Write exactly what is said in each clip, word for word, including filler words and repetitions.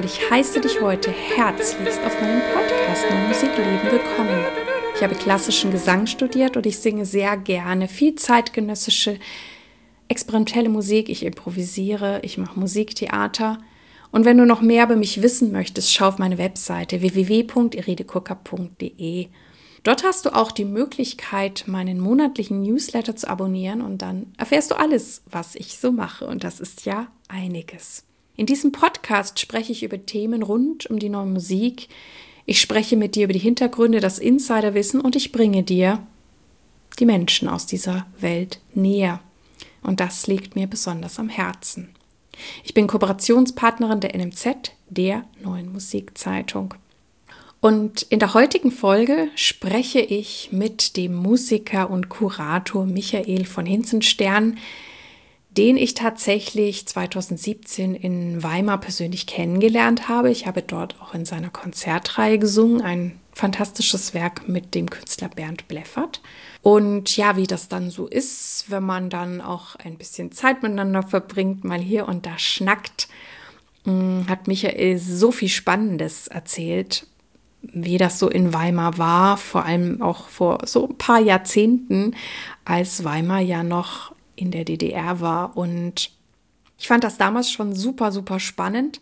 ich heiße dich heute herzlichst auf meinem Podcast Neue Musik leben willkommen. Ich habe klassischen Gesang studiert und ich singe sehr gerne viel zeitgenössische, experimentelle Musik. Ich improvisiere, ich mache Musiktheater. Und wenn du noch mehr über mich wissen möchtest, schau auf meine Webseite w w w punkt iridekucker punkt d e. Dort hast du auch die Möglichkeit, meinen monatlichen Newsletter zu abonnieren und dann erfährst du alles, was ich so mache. Und das ist ja einiges. In diesem Podcast spreche ich über Themen rund um die neue Musik. Ich spreche mit dir über die Hintergründe, das Insiderwissen und ich bringe dir die Menschen aus dieser Welt näher. Und das liegt mir besonders am Herzen. Ich bin Kooperationspartnerin der N M Z, der Neuen Musikzeitung. Und in der heutigen Folge spreche ich mit dem Musiker und Kurator Michael von Hinzenstern, den ich tatsächlich zweitausendsiebzehn in Weimar persönlich kennengelernt habe. Ich habe dort auch in seiner Konzertreihe gesungen, ein fantastisches Werk mit dem Künstler Bernd Bleffert. Und ja, wie das dann so ist, wenn man dann auch ein bisschen Zeit miteinander verbringt, mal hier und da schnackt, hat Michael so viel Spannendes erzählt, wie das so in Weimar war, vor allem auch vor so ein paar Jahrzehnten, als Weimar ja noch in der D D R war. Und ich fand das damals schon super, super spannend.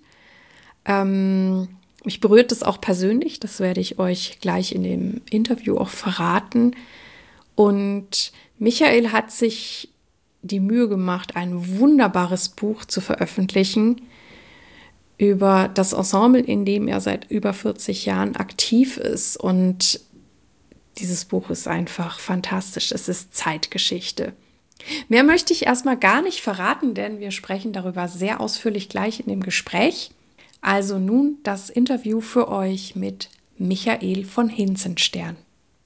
Ähm, mich berührt es auch persönlich, das werde ich euch gleich in dem Interview auch verraten. Und Michael hat sich die Mühe gemacht, ein wunderbares Buch zu veröffentlichen über das Ensemble, in dem er seit über vierzig Jahren aktiv ist. Und dieses Buch ist einfach fantastisch. Es ist Zeitgeschichte. Mehr möchte ich erstmal gar nicht verraten, denn wir sprechen darüber sehr ausführlich gleich in dem Gespräch. Also nun das Interview für euch mit Michael von Hinzenstern.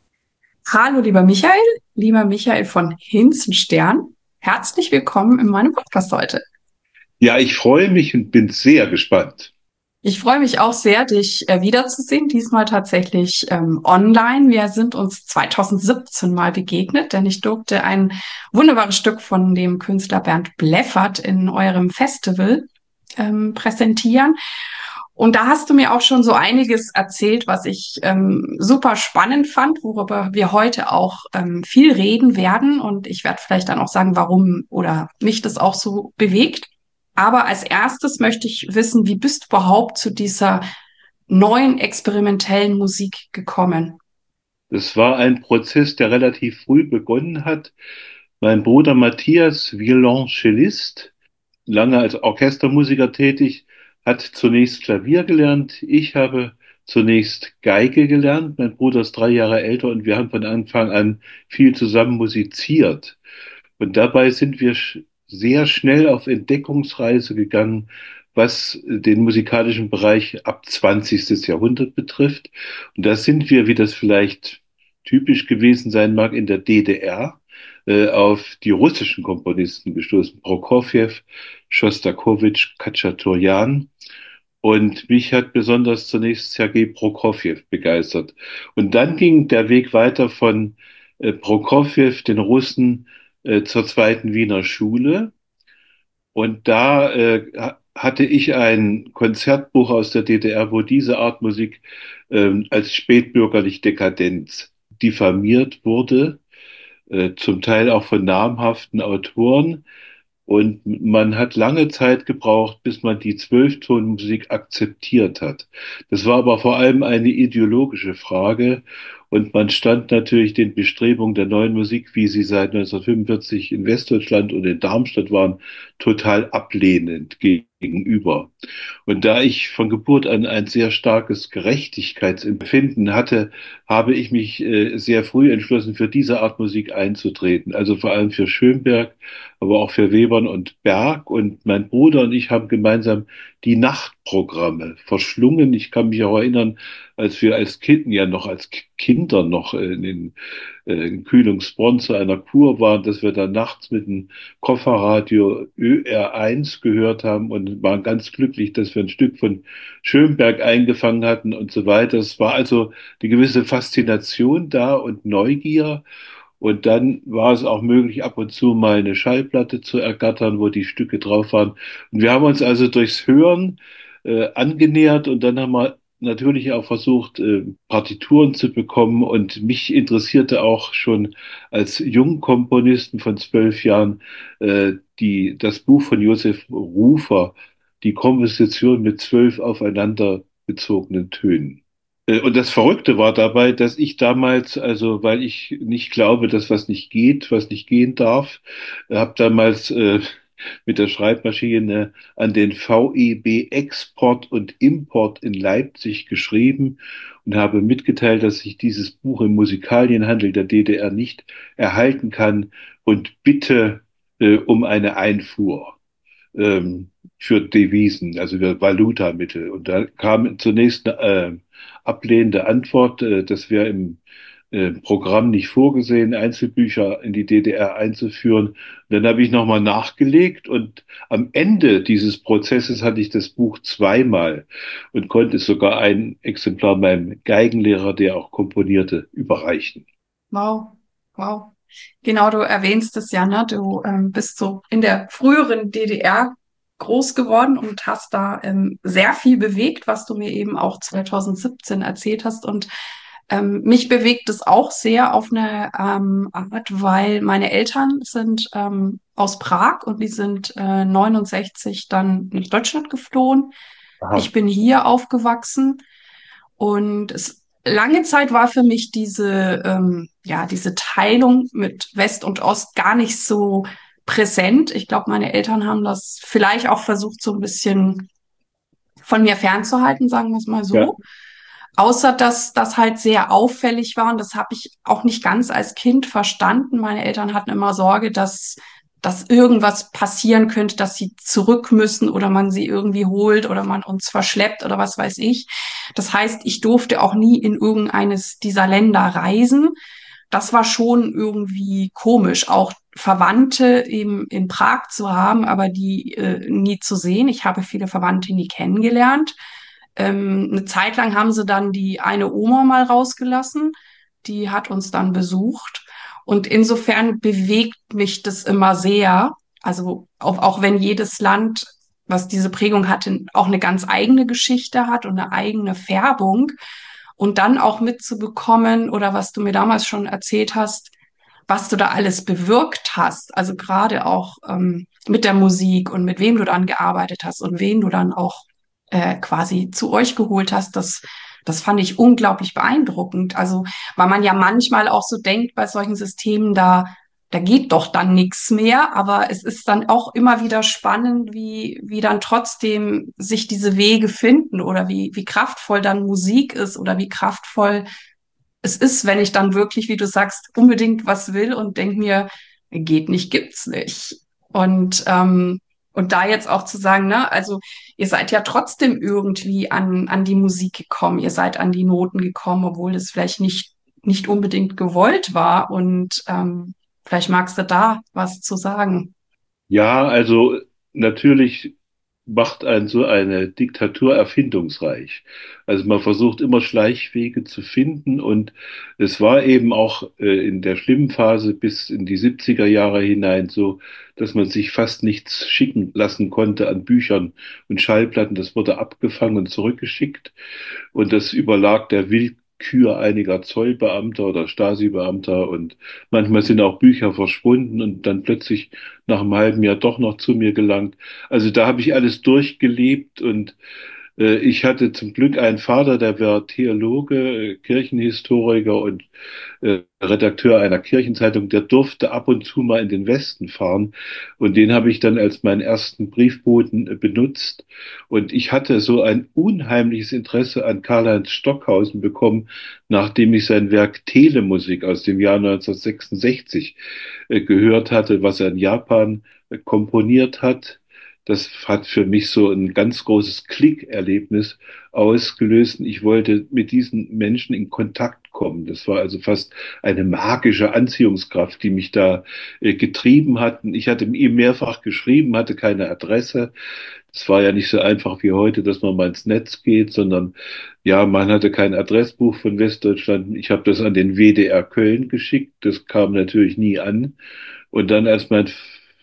Hallo, lieber Michael, lieber Michael von Hinzenstern. Herzlich willkommen in meinem Podcast heute. Ja, ich freue mich und bin sehr gespannt. Ich freue mich auch sehr, dich äh, wiederzusehen, diesmal tatsächlich ähm, online. Wir sind uns zweitausendsiebzehn mal begegnet, denn ich durfte ein wunderbares Stück von dem Künstler Bernd Bleffert in eurem Festival ähm, präsentieren. Und da hast du mir auch schon so einiges erzählt, was ich ähm, super spannend fand, worüber wir heute auch ähm, viel reden werden. Und ich werde vielleicht dann auch sagen, warum oder mich das auch so bewegt. Aber als erstes möchte ich wissen, wie bist du überhaupt zu dieser neuen experimentellen Musik gekommen? Das war ein Prozess, der relativ früh begonnen hat. Mein Bruder Matthias, Violoncellist, lange als Orchestermusiker tätig, hat zunächst Klavier gelernt. Ich habe zunächst Geige gelernt. Mein Bruder ist drei Jahre älter und wir haben von Anfang an viel zusammen musiziert. Und dabei sind wir sch- sehr schnell auf Entdeckungsreise gegangen, was den musikalischen Bereich ab zwanzigstes. Jahrhundert betrifft. Und da sind wir, wie das vielleicht typisch gewesen sein mag, in der D D R äh, auf die russischen Komponisten gestoßen. Prokofjew, Schostakowitsch, Khachaturian. Und mich hat besonders zunächst Sergei Prokofjew begeistert. Und dann ging der Weg weiter von äh, Prokofjew, den Russen, äh, zur zweiten Wiener Schule. Und da äh, ha- hatte ich ein Konzertbuch aus der D D R, wo diese Art Musik ähm, als spätbürgerlich Dekadenz diffamiert wurde, äh, zum Teil auch von namhaften Autoren. Und man hat lange Zeit gebraucht, bis man die Zwölftonmusik akzeptiert hat. Das war aber vor allem eine ideologische Frage. Und man stand natürlich den Bestrebungen der neuen Musik, wie sie seit neunzehnhundertfünfundvierzig in Westdeutschland und in Darmstadt waren, total ablehnend gegenüber. Und da ich von Geburt an ein sehr starkes Gerechtigkeitsempfinden hatte, habe ich mich äh, sehr früh entschlossen, für diese Art Musik einzutreten. Also vor allem für Schönberg, aber auch für Webern und Berg. Und mein Bruder und ich haben gemeinsam die Nachtprogramme verschlungen. Ich kann mich auch erinnern, als wir als Kind, ja noch als K- Kinder noch in, in, äh, in Kühlungsbronn zu einer Kur waren, dass wir dann nachts mit dem Kofferradio Ö R eins gehört haben und waren ganz glücklich, dass wir ein Stück von Schönberg eingefangen hatten und so weiter. Es war also die gewisse Faszination da und Neugier. Und dann war es auch möglich, ab und zu mal eine Schallplatte zu ergattern, wo die Stücke drauf waren. Und wir haben uns also durchs Hören äh, angenähert und dann haben wir natürlich auch versucht, äh, Partituren zu bekommen und mich interessierte auch schon als Jungkomponisten von zwölf Jahren äh, die, das Buch von Josef Rufer, die Komposition mit zwölf aufeinander bezogenen Tönen. Äh, Und das Verrückte war dabei, dass ich damals, also weil ich nicht glaube, dass was nicht geht, was nicht gehen darf, habe damals äh, mit der Schreibmaschine an den V E B Export und Import in Leipzig geschrieben und habe mitgeteilt, dass ich dieses Buch im Musikalienhandel der D D R nicht erhalten kann und bitte äh, um eine Einfuhr ähm, für Devisen, also für Valutamittel. Und da kam zunächst eine äh, ablehnende Antwort, äh, das wäre im äh, Programm nicht vorgesehen, Einzelbücher in die D D R einzuführen. Und dann habe ich nochmal nachgelegt und am Ende dieses Prozesses hatte ich das Buch zweimal und konnte es sogar ein Exemplar meinem Geigenlehrer, der auch komponierte, überreichen. Wow, wow. Genau, du erwähnst es ja, ne? Du ähm, bist so in der früheren D D R groß geworden und hast da ähm, sehr viel bewegt, was du mir eben auch zwanzig siebzehn erzählt hast. Und ähm, mich bewegt es auch sehr auf eine ähm, Art, weil meine Eltern sind ähm, aus Prag und die sind äh, neunundsechzig dann nach Deutschland geflohen. Aha. Ich bin hier aufgewachsen. Und es, lange Zeit war für mich diese, ähm, ja, diese Teilung mit West und Ost gar nicht so präsent. Ich glaube, meine Eltern haben das vielleicht auch versucht, so ein bisschen von mir fernzuhalten, sagen wir es mal Ja, so. Außer dass das halt sehr auffällig war und das habe ich auch nicht ganz als Kind verstanden. Meine Eltern hatten immer Sorge, dass, dass irgendwas passieren könnte, dass sie zurück müssen oder man sie irgendwie holt oder man uns verschleppt oder was weiß ich. Das heißt, ich durfte auch nie in irgendeines dieser Länder reisen. Das war schon irgendwie komisch, auch Verwandte eben in Prag zu haben, aber die äh, nie zu sehen. Ich habe viele Verwandte nie kennengelernt. Ähm, eine Zeit lang haben sie dann die eine Oma mal rausgelassen. Die hat uns dann besucht. Und insofern bewegt mich das immer sehr. Also auch, auch wenn jedes Land, was diese Prägung hatte, auch eine ganz eigene Geschichte hat und eine eigene Färbung. Und dann auch mitzubekommen, oder was du mir damals schon erzählt hast, was du da alles bewirkt hast. Also gerade auch ähm, mit der Musik und mit wem du dann gearbeitet hast und wen du dann auch äh, quasi zu euch geholt hast, das, das fand ich unglaublich beeindruckend. Also, weil man ja manchmal auch so denkt bei solchen Systemen, da, da geht doch dann nichts mehr, aber es ist dann auch immer wieder spannend, wie, wie dann trotzdem sich diese Wege finden oder wie, wie kraftvoll dann Musik ist oder wie kraftvoll es ist, wenn ich dann wirklich, wie du sagst, unbedingt was will und denk mir, geht nicht, gibt's nicht. Und, ähm, und da jetzt auch zu sagen, ne, also ihr seid ja trotzdem irgendwie an, an die Musik gekommen, ihr seid an die Noten gekommen, obwohl es vielleicht nicht, nicht unbedingt gewollt war. Und ähm, vielleicht magst du da was zu sagen. ja, also natürlich macht ein so eine Diktatur erfindungsreich. Also man versucht immer Schleichwege zu finden und es war eben auch äh, in der schlimmen Phase bis in die siebziger Jahre hinein so, dass man sich fast nichts schicken lassen konnte an Büchern und Schallplatten. Das wurde abgefangen und zurückgeschickt und das überlag der Willkür einiger Zollbeamter oder Stasi-Beamter und manchmal sind auch Bücher verschwunden und dann plötzlich nach einem halben Jahr doch noch zu mir gelangt. Also da habe ich alles durchgelebt und äh, ich hatte zum Glück einen Vater, der war Theologe, äh, Kirchenhistoriker und äh, Redakteur einer Kirchenzeitung, der durfte ab und zu mal in den Westen fahren und den habe ich dann als meinen ersten Briefboten äh, benutzt und ich hatte so ein unheimliches Interesse an Karl-Heinz Stockhausen bekommen, nachdem ich sein Werk Telemusik aus dem Jahr neunzehnhundertsechsundsechzig äh, gehört hatte, was er in Japan äh, komponiert hat. Das hat für mich so ein ganz großes Klickerlebnis ausgelöst. Ich wollte mit diesen Menschen in Kontakt kommen. Das war also fast eine magische Anziehungskraft, die mich da äh, getrieben hat. Ich hatte ihm mehrfach geschrieben, hatte keine Adresse. Es war ja nicht so einfach wie heute, dass man mal ins Netz geht, sondern ja, man hatte kein Adressbuch von Westdeutschland. Ich habe das an den W D R Köln geschickt. Das kam natürlich nie an. Und dann, als mein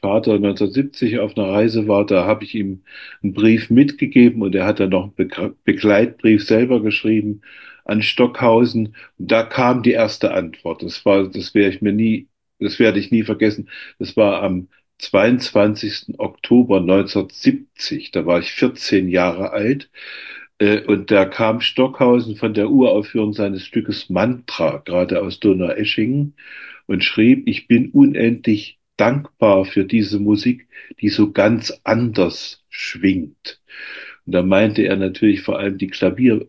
Vater neunzehnhundertsiebzig auf einer Reise war, da habe ich ihm einen Brief mitgegeben und er hat dann noch einen Be Begleitbrief selber geschrieben an Stockhausen. Und da kam die erste Antwort. Das war, das werde ich mir nie, das werde ich nie vergessen. Das war am zweiundzwanzigsten Oktober neunzehnhundertsiebzig. Da war ich vierzehn Jahre alt. Äh, Und da kam Stockhausen von der Uraufführung seines Stückes Mantra, gerade aus Donaueschingen, und schrieb, ich bin unendlich dankbar für diese Musik, die so ganz anders schwingt. Und da meinte er natürlich vor allem die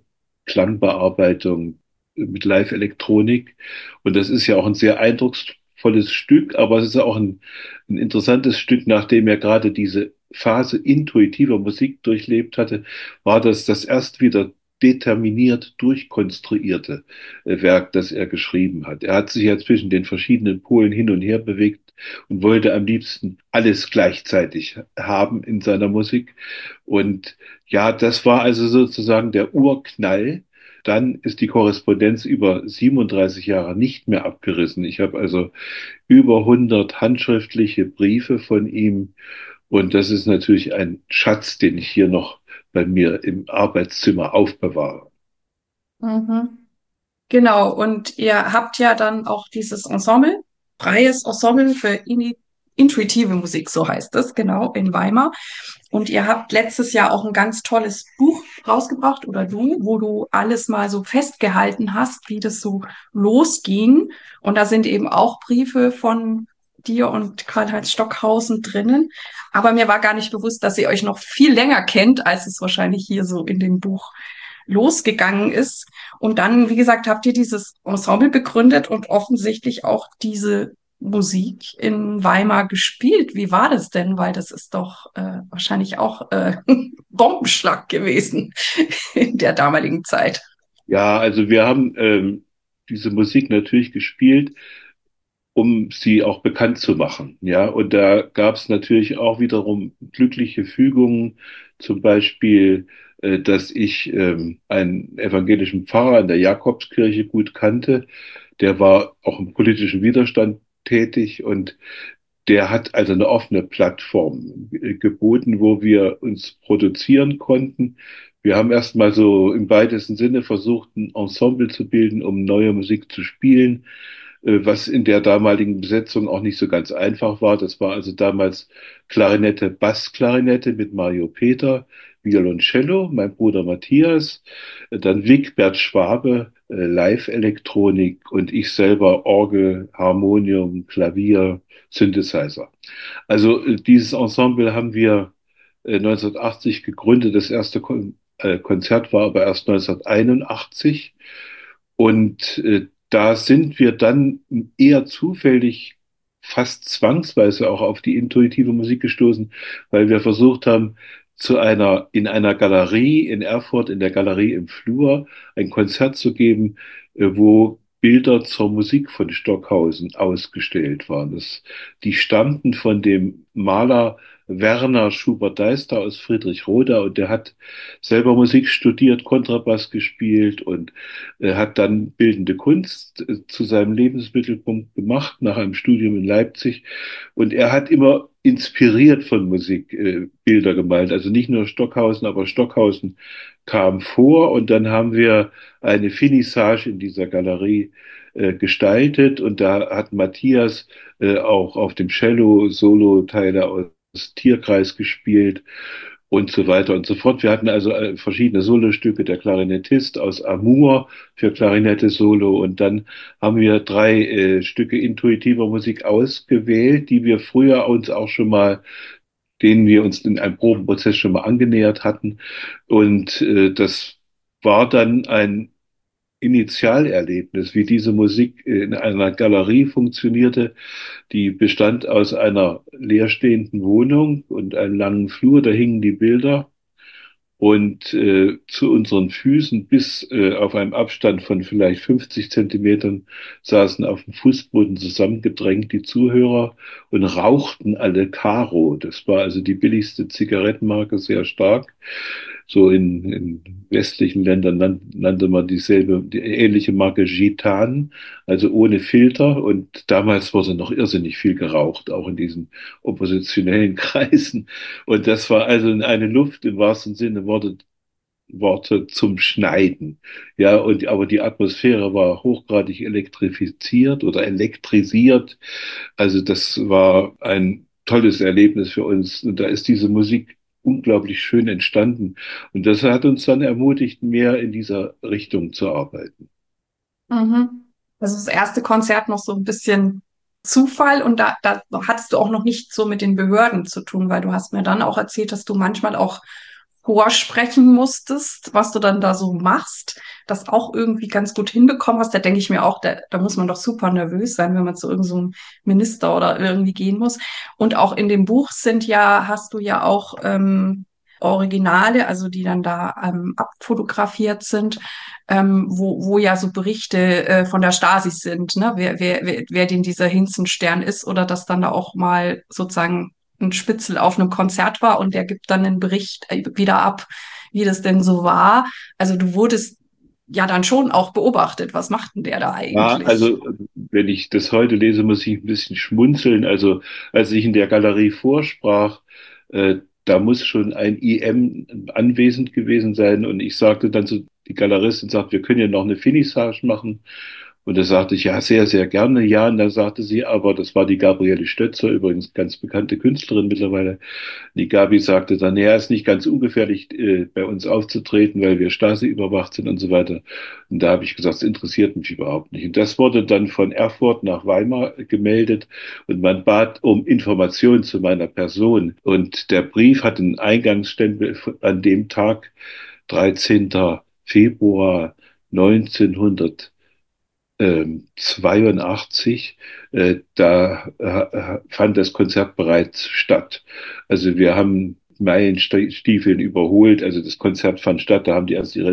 Klavierklangbearbeitung mit Live-Elektronik. Und das ist ja auch ein sehr eindrucksvolles Stück, aber es ist auch ein, ein interessantes Stück, nachdem er gerade diese Phase intuitiver Musik durchlebt hatte, war das das erst wieder determiniert durchkonstruierte äh, Werk, das er geschrieben hat. Er hat sich ja zwischen den verschiedenen Polen hin und her bewegt und wollte am liebsten alles gleichzeitig haben in seiner Musik. Und ja, das war also sozusagen der Urknall. Dann ist die Korrespondenz über siebenunddreißig Jahre nicht mehr abgerissen. Ich habe also über hundert handschriftliche Briefe von ihm. Und das ist natürlich ein Schatz, den ich hier noch bei mir im Arbeitszimmer aufbewahre. Mhm. Genau, und ihr habt ja dann auch dieses Ensemble, freies Ensemble für ini- intuitive Musik, so heißt es, genau, in Weimar. Und ihr habt letztes Jahr auch ein ganz tolles Buch rausgebracht, oder du, wo du alles mal so festgehalten hast, wie das so losging. Und da sind eben auch Briefe von dir und Karl-Heinz Stockhausen drinnen. Aber mir war gar nicht bewusst, dass ihr euch noch viel länger kennt, als es wahrscheinlich hier so in dem Buch losgegangen ist. Und dann, wie gesagt, habt ihr dieses Ensemble begründet und offensichtlich auch diese Musik in Weimar gespielt. Wie war das denn? Weil das ist doch äh, wahrscheinlich auch äh, Bombenschlag gewesen in der damaligen Zeit. Ja, also wir haben ähm, diese Musik natürlich gespielt, um sie auch bekannt zu machen. Ja, und da gab es natürlich auch wiederum glückliche Fügungen, zum Beispiel, äh, dass ich ähm, einen evangelischen Pfarrer in der Jakobskirche gut kannte. Der war auch im politischen Widerstand tätig und der hat also eine offene Plattform äh, geboten, wo wir uns produzieren konnten. Wir haben erstmal so im weitesten Sinne versucht, ein Ensemble zu bilden, um neue Musik zu spielen, äh, was in der damaligen Besetzung auch nicht so ganz einfach war. Das war also damals Klarinette, Bassklarinette mit Mario Peter, Violoncello, mein Bruder Matthias, äh, dann Wigbert Schwabe, äh, Live-Elektronik und ich selber Orgel, Harmonium, Klavier, Synthesizer. Also äh, dieses Ensemble haben wir äh, neunzehnhundertachtzig gegründet. Das erste Kon äh, Konzert war aber erst neunzehnhunderteinundachtzig. Und äh, da sind wir dann eher zufällig, fast zwangsweise auch auf die intuitive Musik gestoßen, weil wir versucht haben, zu einer, in einer Galerie in Erfurt, in der Galerie im Flur, ein Konzert zu geben, äh, wo Bilder zur Musik von Stockhausen ausgestellt waren. Das, die stammten von dem Maler Werner Schubert-Deister aus Friedrichroda und der hat selber Musik studiert, Kontrabass gespielt und er hat dann bildende Kunst äh, zu seinem Lebensmittelpunkt gemacht nach einem Studium in Leipzig. Und er hat immer inspiriert von Musik äh, Bilder gemalt. Also nicht nur Stockhausen, aber Stockhausen kam vor. Und dann haben wir eine Finissage in dieser Galerie äh, gestaltet. Und da hat Matthias äh, auch auf dem Cello Solo-Teile aus Tierkreis gespielt und so weiter und so fort. Wir hatten also äh, verschiedene Solostücke, der Klarinettist aus Amur für Klarinette Solo und dann haben wir drei äh, Stücke intuitiver Musik ausgewählt, die wir früher uns auch schon mal, denen wir uns in einem Probenprozess schon mal angenähert hatten und äh, das war dann ein Initialerlebnis, wie diese Musik in einer Galerie funktionierte. Die bestand aus einer leerstehenden Wohnung und einem langen Flur, da hingen die Bilder. Und äh, zu unseren Füßen bis äh, auf einem Abstand von vielleicht fünfzig Zentimetern saßen auf dem Fußboden zusammengedrängt die Zuhörer und rauchten alle Caro. Das war also die billigste Zigarettenmarke, sehr stark. So in, in westlichen Ländern nan, nannte man dieselbe, die ähnliche Marke Gitan, also ohne Filter. Und damals wurde noch irrsinnig viel geraucht, auch in diesen oppositionellen Kreisen. Und das war also eine Luft im wahrsten Sinne Worte, Worte zum Schneiden. Ja, und aber die Atmosphäre war hochgradig elektrifiziert oder elektrisiert. Also das war ein tolles Erlebnis für uns. Und da ist diese Musik unglaublich schön entstanden. Und das hat uns dann ermutigt, mehr in dieser Richtung zu arbeiten. Mhm. Also das erste Konzert noch so ein bisschen Zufall und da, da hattest du auch noch nicht so mit den Behörden zu tun, weil du hast mir dann auch erzählt, dass du manchmal auch vorsprechen musstest, was du dann da so machst, das auch irgendwie ganz gut hinbekommen hast. Da denke ich mir auch, da, da muss man doch super nervös sein, wenn man zu irgendeinem so einem Minister oder irgendwie gehen muss. Und auch in dem Buch sind ja, hast du ja auch ähm, Originale, also die dann da ähm, abfotografiert sind, ähm, wo, wo ja so Berichte äh, von der Stasi sind, ne? Wer, wer, wer, wer denn dieser Hinzenstern ist oder dass dann da auch mal sozusagen ein Spitzel auf einem Konzert war und der gibt dann einen Bericht äh, wieder ab, wie das denn so war. Also du wurdest ja dann schon auch beobachtet. Was macht denn der da Ja, eigentlich? also wenn ich das heute lese, muss ich ein bisschen schmunzeln. Also als ich in der Galerie vorsprach, äh, da muss schon ein I M anwesend gewesen sein. Und ich sagte dann zu die Galeristin, sagt, wir können ja noch eine Finissage machen. Und da sagte ich, ja, sehr, sehr gerne. Ja, und dann sagte sie, aber das war die Gabriele Stötzer, übrigens ganz bekannte Künstlerin mittlerweile. Die Gabi sagte dann, ja, ist nicht ganz ungefährlich, äh, bei uns aufzutreten, weil wir Stasi überwacht sind und so weiter. Und da habe ich gesagt, das interessiert mich überhaupt nicht. Und das wurde dann von Erfurt nach Weimar gemeldet und man bat um Informationen zu meiner Person. Und der Brief hat einen Eingangsstempel an dem Tag, dreizehnten Februar neunzehnhundert ähm, zweiundachtzig, äh, da äh, fand das Konzert bereits statt. Also wir haben Meilenstiefeln überholt. Also das Konzert fand statt, da haben die erst ihre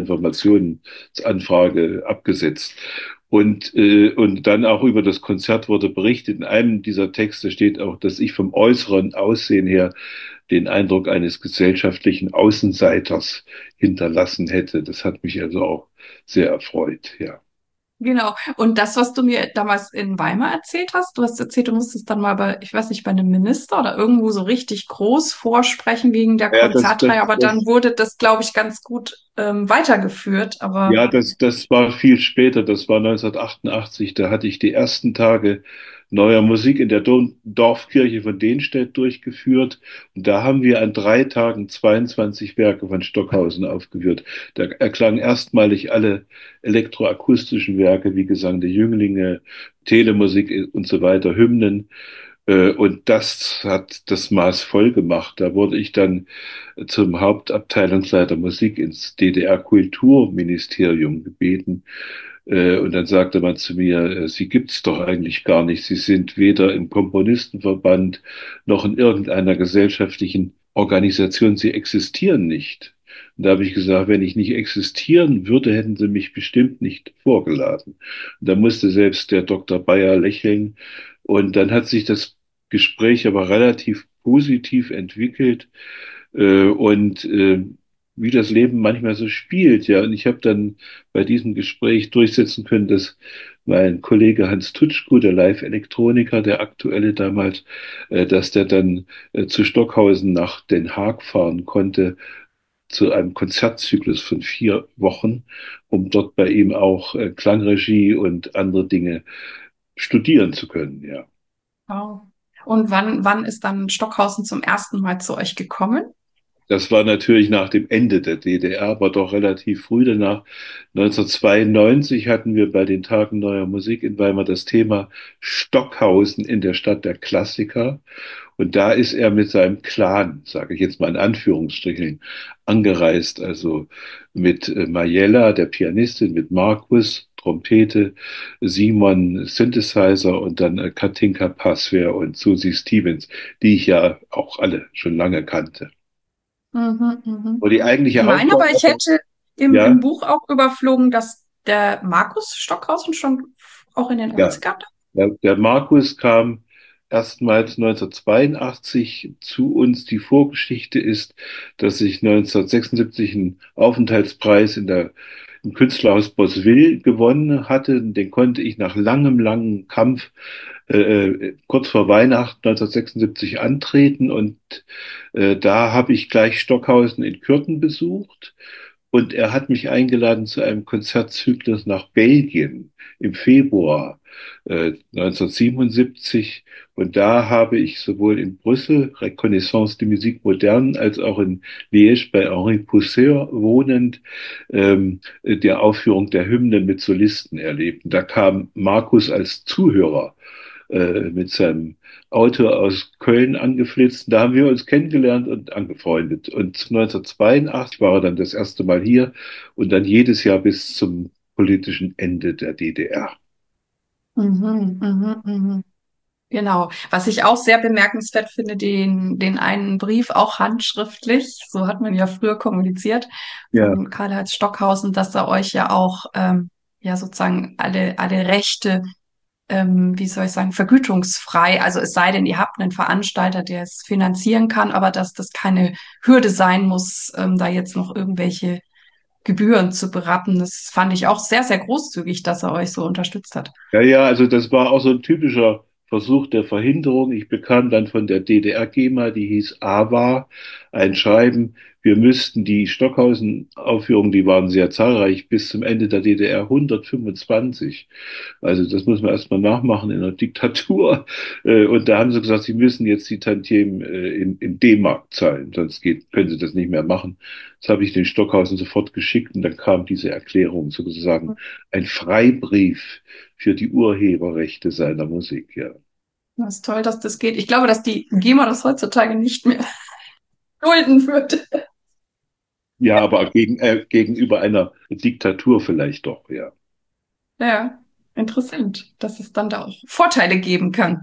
Informationsanfrage abgesetzt. Und, äh, und dann auch über das Konzert wurde berichtet. In einem dieser Texte steht auch, dass ich vom äußeren Aussehen her den Eindruck eines gesellschaftlichen Außenseiters hinterlassen hätte. Das hat mich also auch sehr erfreut, ja. Genau. Und das, was du mir damals in Weimar erzählt hast, du hast erzählt, du musstest dann mal bei, ich weiß nicht, bei einem Minister oder irgendwo so richtig groß vorsprechen wegen der Ja, das, das, Konzertreihe, aber dann das, wurde das, glaube ich, ganz gut ähm, weitergeführt. Aber ja, das, das war viel später, das war neunzehnhundertachtundachtzig, da hatte ich die ersten Tage neuer Musik in der Dom Dorfkirche von Denstedt durchgeführt. Und da haben wir an drei Tagen zweiundzwanzig Werke von Stockhausen aufgeführt. Da erklangen erstmalig alle elektroakustischen Werke wie Gesang der Jünglinge, Telemusik und so weiter, Hymnen. Äh, Und das hat das Maß voll gemacht. Da wurde ich dann zum Hauptabteilungsleiter Musik ins D D R-Kulturministerium gebeten. Äh, Und dann sagte man zu mir, äh, Sie gibt's doch eigentlich gar nicht. Sie sind weder im Komponistenverband noch in irgendeiner gesellschaftlichen Organisation. Sie existieren nicht. Und da habe ich gesagt, wenn ich nicht existieren würde, hätten Sie mich bestimmt nicht vorgeladen. Und da musste selbst der Doktor Bayer lächeln. Und dann hat sich das Gespräch aber relativ positiv entwickelt. Äh, und äh, wie das Leben manchmal so spielt, ja. Und ich habe dann bei diesem Gespräch durchsetzen können, dass mein Kollege Hans Tutschko, der Live-Elektroniker, der aktuelle damals, äh, dass der dann äh, zu Stockhausen nach Den Haag fahren konnte, zu einem Konzertzyklus von vier Wochen, um dort bei ihm auch äh, Klangregie und andere Dinge studieren zu können, ja. wow. Und wann, wann ist dann Stockhausen zum ersten Mal zu euch gekommen? Das war natürlich nach dem Ende der D D R, aber doch relativ früh danach. neunzehnhundertzweiundneunzig hatten wir bei den Tagen neuer Musik in Weimar das Thema Stockhausen in der Stadt der Klassiker. Und da ist er mit seinem Clan, sage ich jetzt mal in Anführungsstrichen, angereist. Also mit äh, Majella, der Pianistin, mit Markus, Trompete, Simon, Synthesizer und dann äh, Katinka Passwehr und Susie Stevens, die ich ja auch alle schon lange kannte. Mhm, mhm. Und die Ich eigentliche meine Aufgabe, aber, ich hätte im, im ja, Buch auch überflogen, dass der Markus Stockhausen schon auch in den ja, achtzigern. der, der Markus kam erstmals neunzehnhundertzweiundachtzig zu uns. Die Vorgeschichte ist, dass ich neunzehnhundertsechsundsiebzig einen Aufenthaltspreis in der, im Künstlerhaus Boswil gewonnen hatte. Den konnte ich nach langem, langem Kampf äh, kurz vor Weihnachten neunzehnhundertsechsundsiebzig antreten und äh, da habe ich gleich Stockhausen in Kürten besucht und er hat mich eingeladen zu einem Konzertzyklus nach Belgien im Februar äh, neunzehnhundertsiebenundsiebzig und da habe ich sowohl in Brüssel, Reconnaissance de Musique Moderne, als auch in Liège bei Henri Pousseur wohnend, ähm, der Aufführung der Hymne mit Solisten erlebt. Und da kam Markus als Zuhörer äh, mit seinem Auto aus Köln angeflitzt. Da haben wir uns kennengelernt und angefreundet. Und neunzehnhundertzweiundachtzig war er dann das erste Mal hier und dann jedes Jahr bis zum politischen Ende der D D R. Mhm, mhm, mhm. Genau. Was ich auch sehr bemerkenswert finde, den, den einen Brief auch handschriftlich, so hat man ja früher kommuniziert, Ja, von Karl-Heinz Stockhausen, dass er euch ja auch ähm, ja sozusagen alle, alle Rechte, ähm, wie soll ich sagen, vergütungsfrei, also es sei denn, ihr habt einen Veranstalter, der es finanzieren kann, aber dass das keine Hürde sein muss, ähm, da jetzt noch irgendwelche Gebühren zu berappen. Das fand ich auch sehr, sehr großzügig, dass er euch so unterstützt hat. ja, ja, also das war auch so ein typischer Versuch der Verhinderung. Ich bekam dann von der D D R-GEMA, die hieß A W A, ein Schreiben, wir müssten die Stockhausen-Aufführungen, die waren sehr zahlreich, bis zum Ende der D D R hundertfünfundzwanzig. Also das muss man erstmal nachmachen in einer Diktatur. Äh, Und da haben sie gesagt, sie müssen jetzt die Tantiemen äh, in, in D-Mark zahlen, sonst geht, können sie das nicht mehr machen. Das habe ich den Stockhausen sofort geschickt und dann kam diese Erklärung, sozusagen ein Freibrief für die Urheberrechte seiner Musik, ja. Das ist toll, dass das geht. Ich glaube, dass die GEMA das heutzutage nicht mehr dulden würde. Ja, aber gegen, äh, gegenüber einer Diktatur vielleicht doch, ja. Ja, interessant, dass es dann da auch Vorteile geben kann.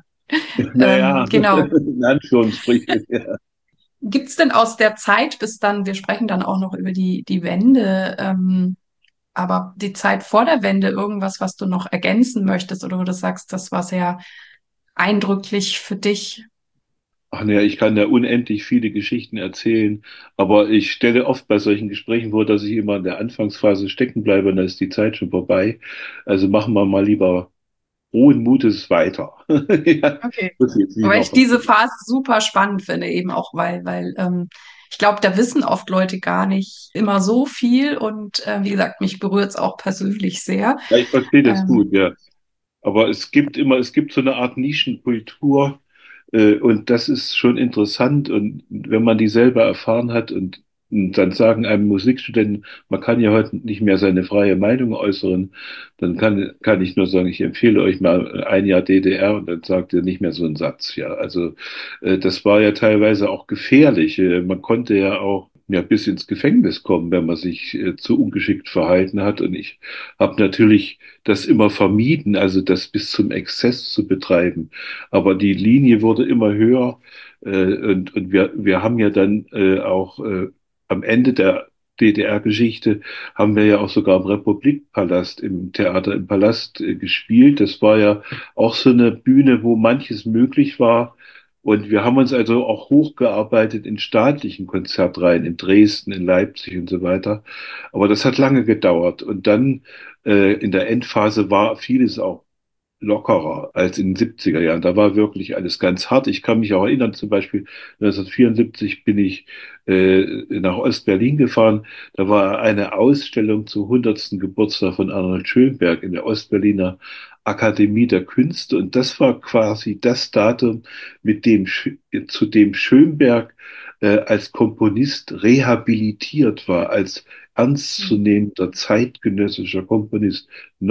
Ähm, Naja, genau. in Anführungsstrichen, ja. Gibt es denn aus der Zeit bis dann, wir sprechen dann auch noch über die, die Wende, ähm, aber die Zeit vor der Wende, irgendwas, was du noch ergänzen möchtest oder wo du sagst, das war sehr eindrücklich für dich? Ach naja, ich kann da unendlich viele Geschichten erzählen, aber ich stelle oft bei solchen Gesprächen vor, dass ich immer in der Anfangsphase stecken bleibe und dann ist die Zeit schon vorbei. Also machen wir mal lieber ruhen Mutes weiter. Ja, Okay. muss jetzt nicht Weil noch ich was. diese Phase super spannend finde, eben auch, weil, weil ähm, ich glaube, da wissen oft Leute gar nicht immer so viel und äh, wie gesagt, mich berührt es auch persönlich sehr. Ja, ich verstehe das Ähm, gut, ja. Aber es gibt immer, es gibt so eine Art Nischenkultur, äh, und das ist schon interessant. Und wenn man die selber erfahren hat und, und dann sagen einem Musikstudenten, man kann ja heute nicht mehr seine freie Meinung äußern, dann kann, kann ich nur sagen, ich empfehle euch mal ein Jahr D D R und dann sagt ihr nicht mehr so einen Satz. Ja, also äh, das war ja teilweise auch gefährlich. Äh, man konnte ja auch ja, bis ins Gefängnis kommen, wenn man sich äh, zu ungeschickt verhalten hat. Und ich habe natürlich das immer vermieden, also das bis zum Exzess zu betreiben. Aber die Linie wurde immer höher äh, und, und wir, wir haben ja dann äh, auch äh, am Ende der D D R-Geschichte haben wir ja auch sogar im Republikpalast, im Theater im Palast äh, gespielt. Das war ja auch so eine Bühne, wo manches möglich war. Und wir haben uns also auch hochgearbeitet in staatlichen Konzertreihen in Dresden, in Leipzig und so weiter. Aber das hat lange gedauert. Und dann äh, in der Endphase war vieles auch lockerer als in den siebziger Jahren. Da war wirklich alles ganz hart. Ich kann mich auch erinnern, zum Beispiel neunzehnhundertvierundsiebzig bin ich äh, nach Ostberlin gefahren. Da war eine Ausstellung zum hundertsten Geburtstag von Arnold Schönberg in der Ostberliner Akademie der Künste. Und das war quasi das Datum, mit dem, Sch- zu dem Schönberg äh, als Komponist rehabilitiert war, als ernstzunehmender zeitgenössischer Komponist.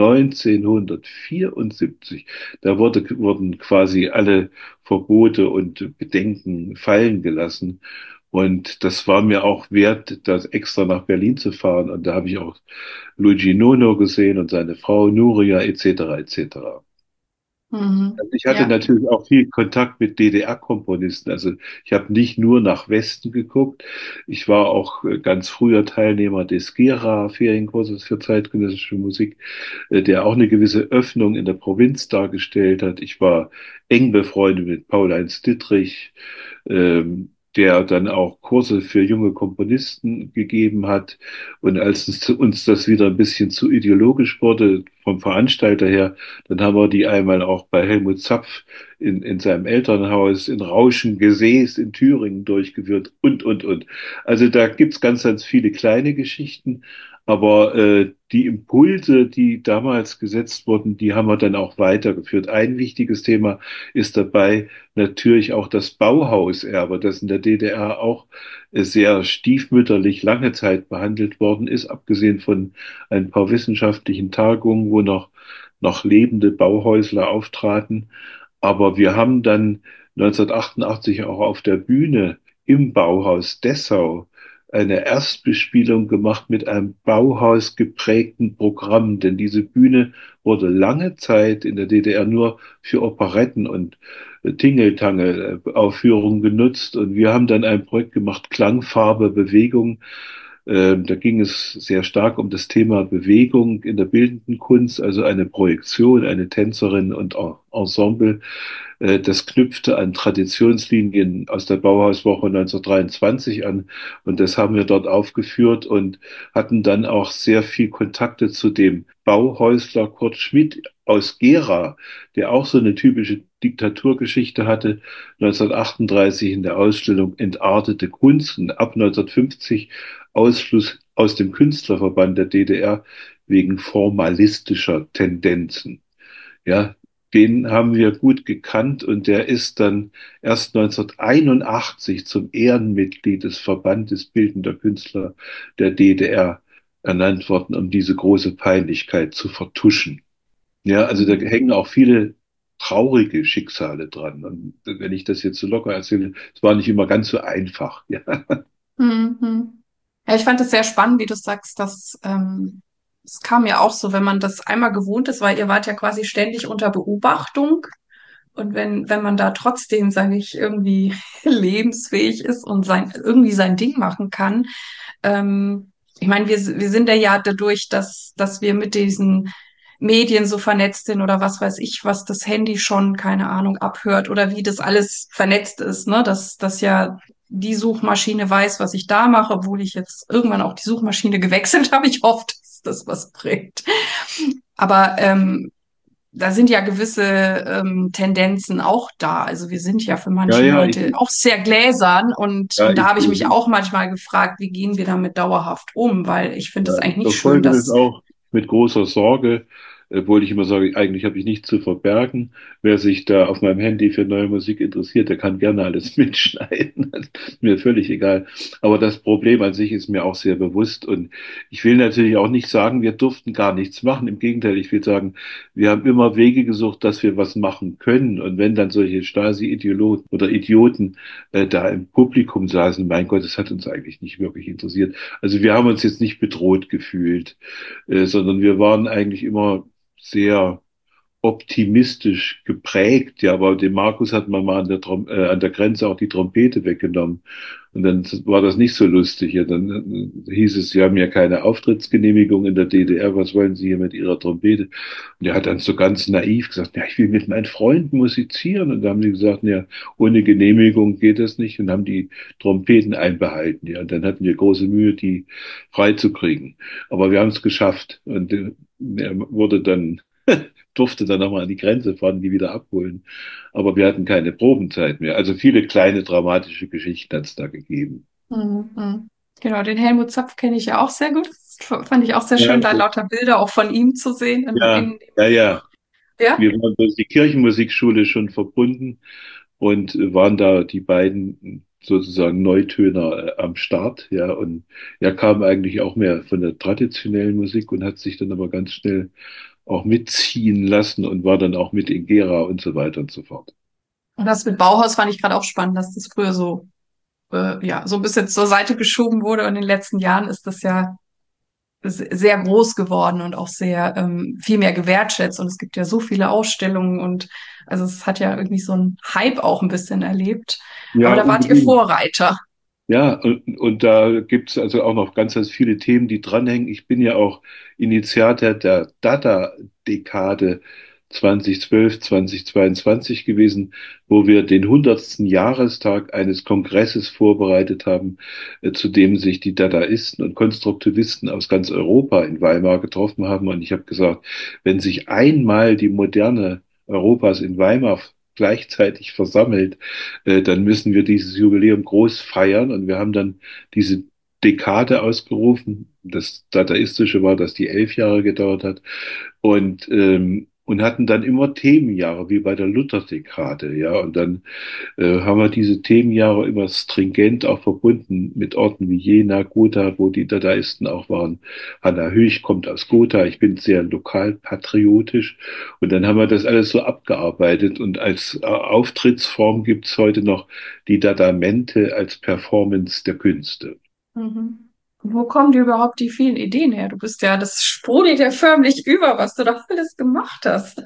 neunzehnhundertvierundsiebzig. Da wurde, wurden quasi alle Verbote und Bedenken fallen gelassen. Und das war mir auch wert, das extra nach Berlin zu fahren. Und da habe ich auch Luigi Nono gesehen und seine Frau Nuria et cetera et cetera. Mhm. Also ich hatte Ja. natürlich auch viel Kontakt mit D D R-Komponisten. Also ich habe nicht nur nach Westen geguckt. Ich war auch äh, ganz früher Teilnehmer des Gera Ferienkurses für zeitgenössische Musik, äh, der auch eine gewisse Öffnung in der Provinz dargestellt hat. Ich war eng befreundet mit Paul-Heinz Dittrich, ähm, der dann auch Kurse für junge Komponisten gegeben hat. Und als es uns das wieder ein bisschen zu ideologisch wurde vom Veranstalter her, dann haben wir die einmal auch bei Helmut Zapf in, in seinem Elternhaus in Rauschen-Gesäß in Thüringen durchgeführt und, und, und. Also da gibt's ganz, ganz viele kleine Geschichten, aber äh, die Impulse, die damals gesetzt wurden, die haben wir dann auch weitergeführt. Ein wichtiges Thema ist dabei natürlich auch das Bauhauserbe, das in der D D R auch äh, sehr stiefmütterlich lange Zeit behandelt worden ist, abgesehen von ein paar wissenschaftlichen Tagungen, wo noch noch lebende Bauhäusler auftraten. Aber wir haben dann neunzehnhundertachtundachtzig auch auf der Bühne im Bauhaus Dessau eine Erstbespielung gemacht mit einem Bauhaus geprägten Programm, denn diese Bühne wurde lange Zeit in der D D R nur für Operetten und Tingeltangel-Aufführungen genutzt und wir haben dann ein Projekt gemacht, Klangfarbe, Bewegung. Ähm, da ging es sehr stark um das Thema Bewegung in der bildenden Kunst, also eine Projektion, eine Tänzerin und Ensemble. Äh, das knüpfte an Traditionslinien aus der Bauhauswoche neunzehnhundertdreiundzwanzig an und das haben wir dort aufgeführt und hatten dann auch sehr viel Kontakte zu dem Bauhäusler Kurt Schmidt aus Gera, der auch so eine typische Diktaturgeschichte hatte, neunzehnhundertachtunddreißig in der Ausstellung Entartete Kunst und ab neunzehnhundertfünfzig Ausschluss aus dem Künstlerverband der D D R wegen formalistischer Tendenzen. Ja, den haben wir gut gekannt und der ist dann erst neunzehnhunderteinundachtzig zum Ehrenmitglied des Verbandes Bildender Künstler der D D R ernannt worden, um diese große Peinlichkeit zu vertuschen. Ja, also da hängen auch viele traurige Schicksale dran. Und wenn ich das jetzt so locker erzähle, es war nicht immer ganz so einfach. Ja, Mhm. Ja, ich fand es sehr spannend, wie du sagst, dass ähm, es kam mir auch so, wenn man das einmal gewohnt ist, weil ihr wart ja quasi ständig unter Beobachtung. Und wenn, wenn man da trotzdem, sage ich, irgendwie lebensfähig ist und sein, irgendwie sein Ding machen kann, ähm, ich meine, wir, wir sind ja ja dadurch, dass, dass wir mit diesen Medien so vernetzt sind oder was weiß ich, was das Handy schon, keine Ahnung, abhört oder wie das alles vernetzt ist, ne? Dass, dass ja die Suchmaschine weiß, was ich da mache, obwohl ich jetzt irgendwann auch die Suchmaschine gewechselt habe. Ich hoffe, dass das was bringt. Aber ähm, da sind ja gewisse ähm, Tendenzen auch da. Also wir sind ja für ja, manche ja, ich, Leute auch sehr gläsern und, ja, und da ich, habe ich mich auch manchmal gefragt, wie gehen wir damit dauerhaft um? Weil ich finde ja, es eigentlich ich nicht schön, verfolge das dass auch mit großer Sorge, obwohl ich immer sage, eigentlich habe ich nichts zu verbergen. Wer sich da auf meinem Handy für neue Musik interessiert, der kann gerne alles mitschneiden. Das ist mir völlig egal. Aber das Problem an sich ist mir auch sehr bewusst. Und ich will natürlich auch nicht sagen, wir durften gar nichts machen. Im Gegenteil, ich will sagen, wir haben immer Wege gesucht, dass wir was machen können. Und wenn dann solche Stasi-Ideoloten oder Idioten äh, da im Publikum saßen, mein Gott, das hat uns eigentlich nicht wirklich interessiert. Also wir haben uns jetzt nicht bedroht gefühlt, äh, sondern wir waren eigentlich immer sehr optimistisch geprägt. Ja, aber dem Markus hat man mal an der, Trom äh, an der Grenze auch die Trompete weggenommen. Und dann war das nicht so lustig. Ja, dann äh, hieß es, Sie haben ja keine Auftrittsgenehmigung in der D D R. Was wollen Sie hier mit Ihrer Trompete? Und er hat dann so ganz naiv gesagt, ja, ich will mit meinen Freunden musizieren. Und da haben sie gesagt, ja, ohne Genehmigung geht das nicht und haben die Trompeten einbehalten. Ja, und dann hatten wir große Mühe, die freizukriegen. Aber wir haben es geschafft. Und äh, er wurde dann durfte dann nochmal an die Grenze fahren, die wieder abholen. Aber wir hatten keine Probenzeit mehr. Also viele kleine dramatische Geschichten hat es da gegeben. Mhm, mhm. Genau, den Helmut Zapf kenne ich ja auch sehr gut. Das fand ich auch sehr Ja, schön, da lauter Bilder auch von ihm zu sehen in, ja, in ja, dem Buch. ja. Ja? Wir waren durch die Kirchenmusikschule schon verbunden und waren da die beiden sozusagen Neutöner äh, am Start. Ja, und er kam eigentlich auch mehr von der traditionellen Musik und hat sich dann aber ganz schnell auch mitziehen lassen und war dann auch mit in Gera und so weiter und so fort. Und das mit Bauhaus fand ich gerade auch spannend, dass das früher so, äh, ja, so ein bisschen zur Seite geschoben wurde. Und in den letzten Jahren ist das ja se- sehr groß geworden und auch sehr ähm, viel mehr gewertschätzt. Und es gibt ja so viele Ausstellungen und also es hat ja irgendwie so einen Hype auch ein bisschen erlebt. Aber Ja, da wart ihr unbedingt. Vorreiter. Ja, und, und da gibt's also auch noch ganz, ganz viele Themen, die dranhängen. Ich bin ja auch Initiator der Dada-Dekade zweitausendzwölf, zweitausendzweiundzwanzig gewesen, wo wir den hundertsten Jahrestag eines Kongresses vorbereitet haben, äh, zu dem sich die Dadaisten und Konstruktivisten aus ganz Europa in Weimar getroffen haben. Und ich habe gesagt, wenn sich einmal die Moderne Europas in Weimar gleichzeitig versammelt, äh, dann müssen wir dieses Jubiläum groß feiern. Und wir haben dann diese Dekade ausgerufen. Das Dadaistische war, dass die elf Jahre gedauert hat. Und, ähm, und hatten dann immer Themenjahre, wie bei der Luther-Dekade, ja. Und dann äh, haben wir diese Themenjahre immer stringent auch verbunden mit Orten wie Jena, Gotha, wo die Dadaisten auch waren. Hanna Höch kommt aus Gotha. Ich bin sehr lokalpatriotisch. Und dann haben wir das alles so abgearbeitet. Und als äh, Auftrittsform gibt's heute noch die Dadamente als Performance der Künste. Mhm. Wo kommen dir überhaupt die vielen Ideen her? Du bist ja, das sprudelt ja förmlich über, was du da alles gemacht hast.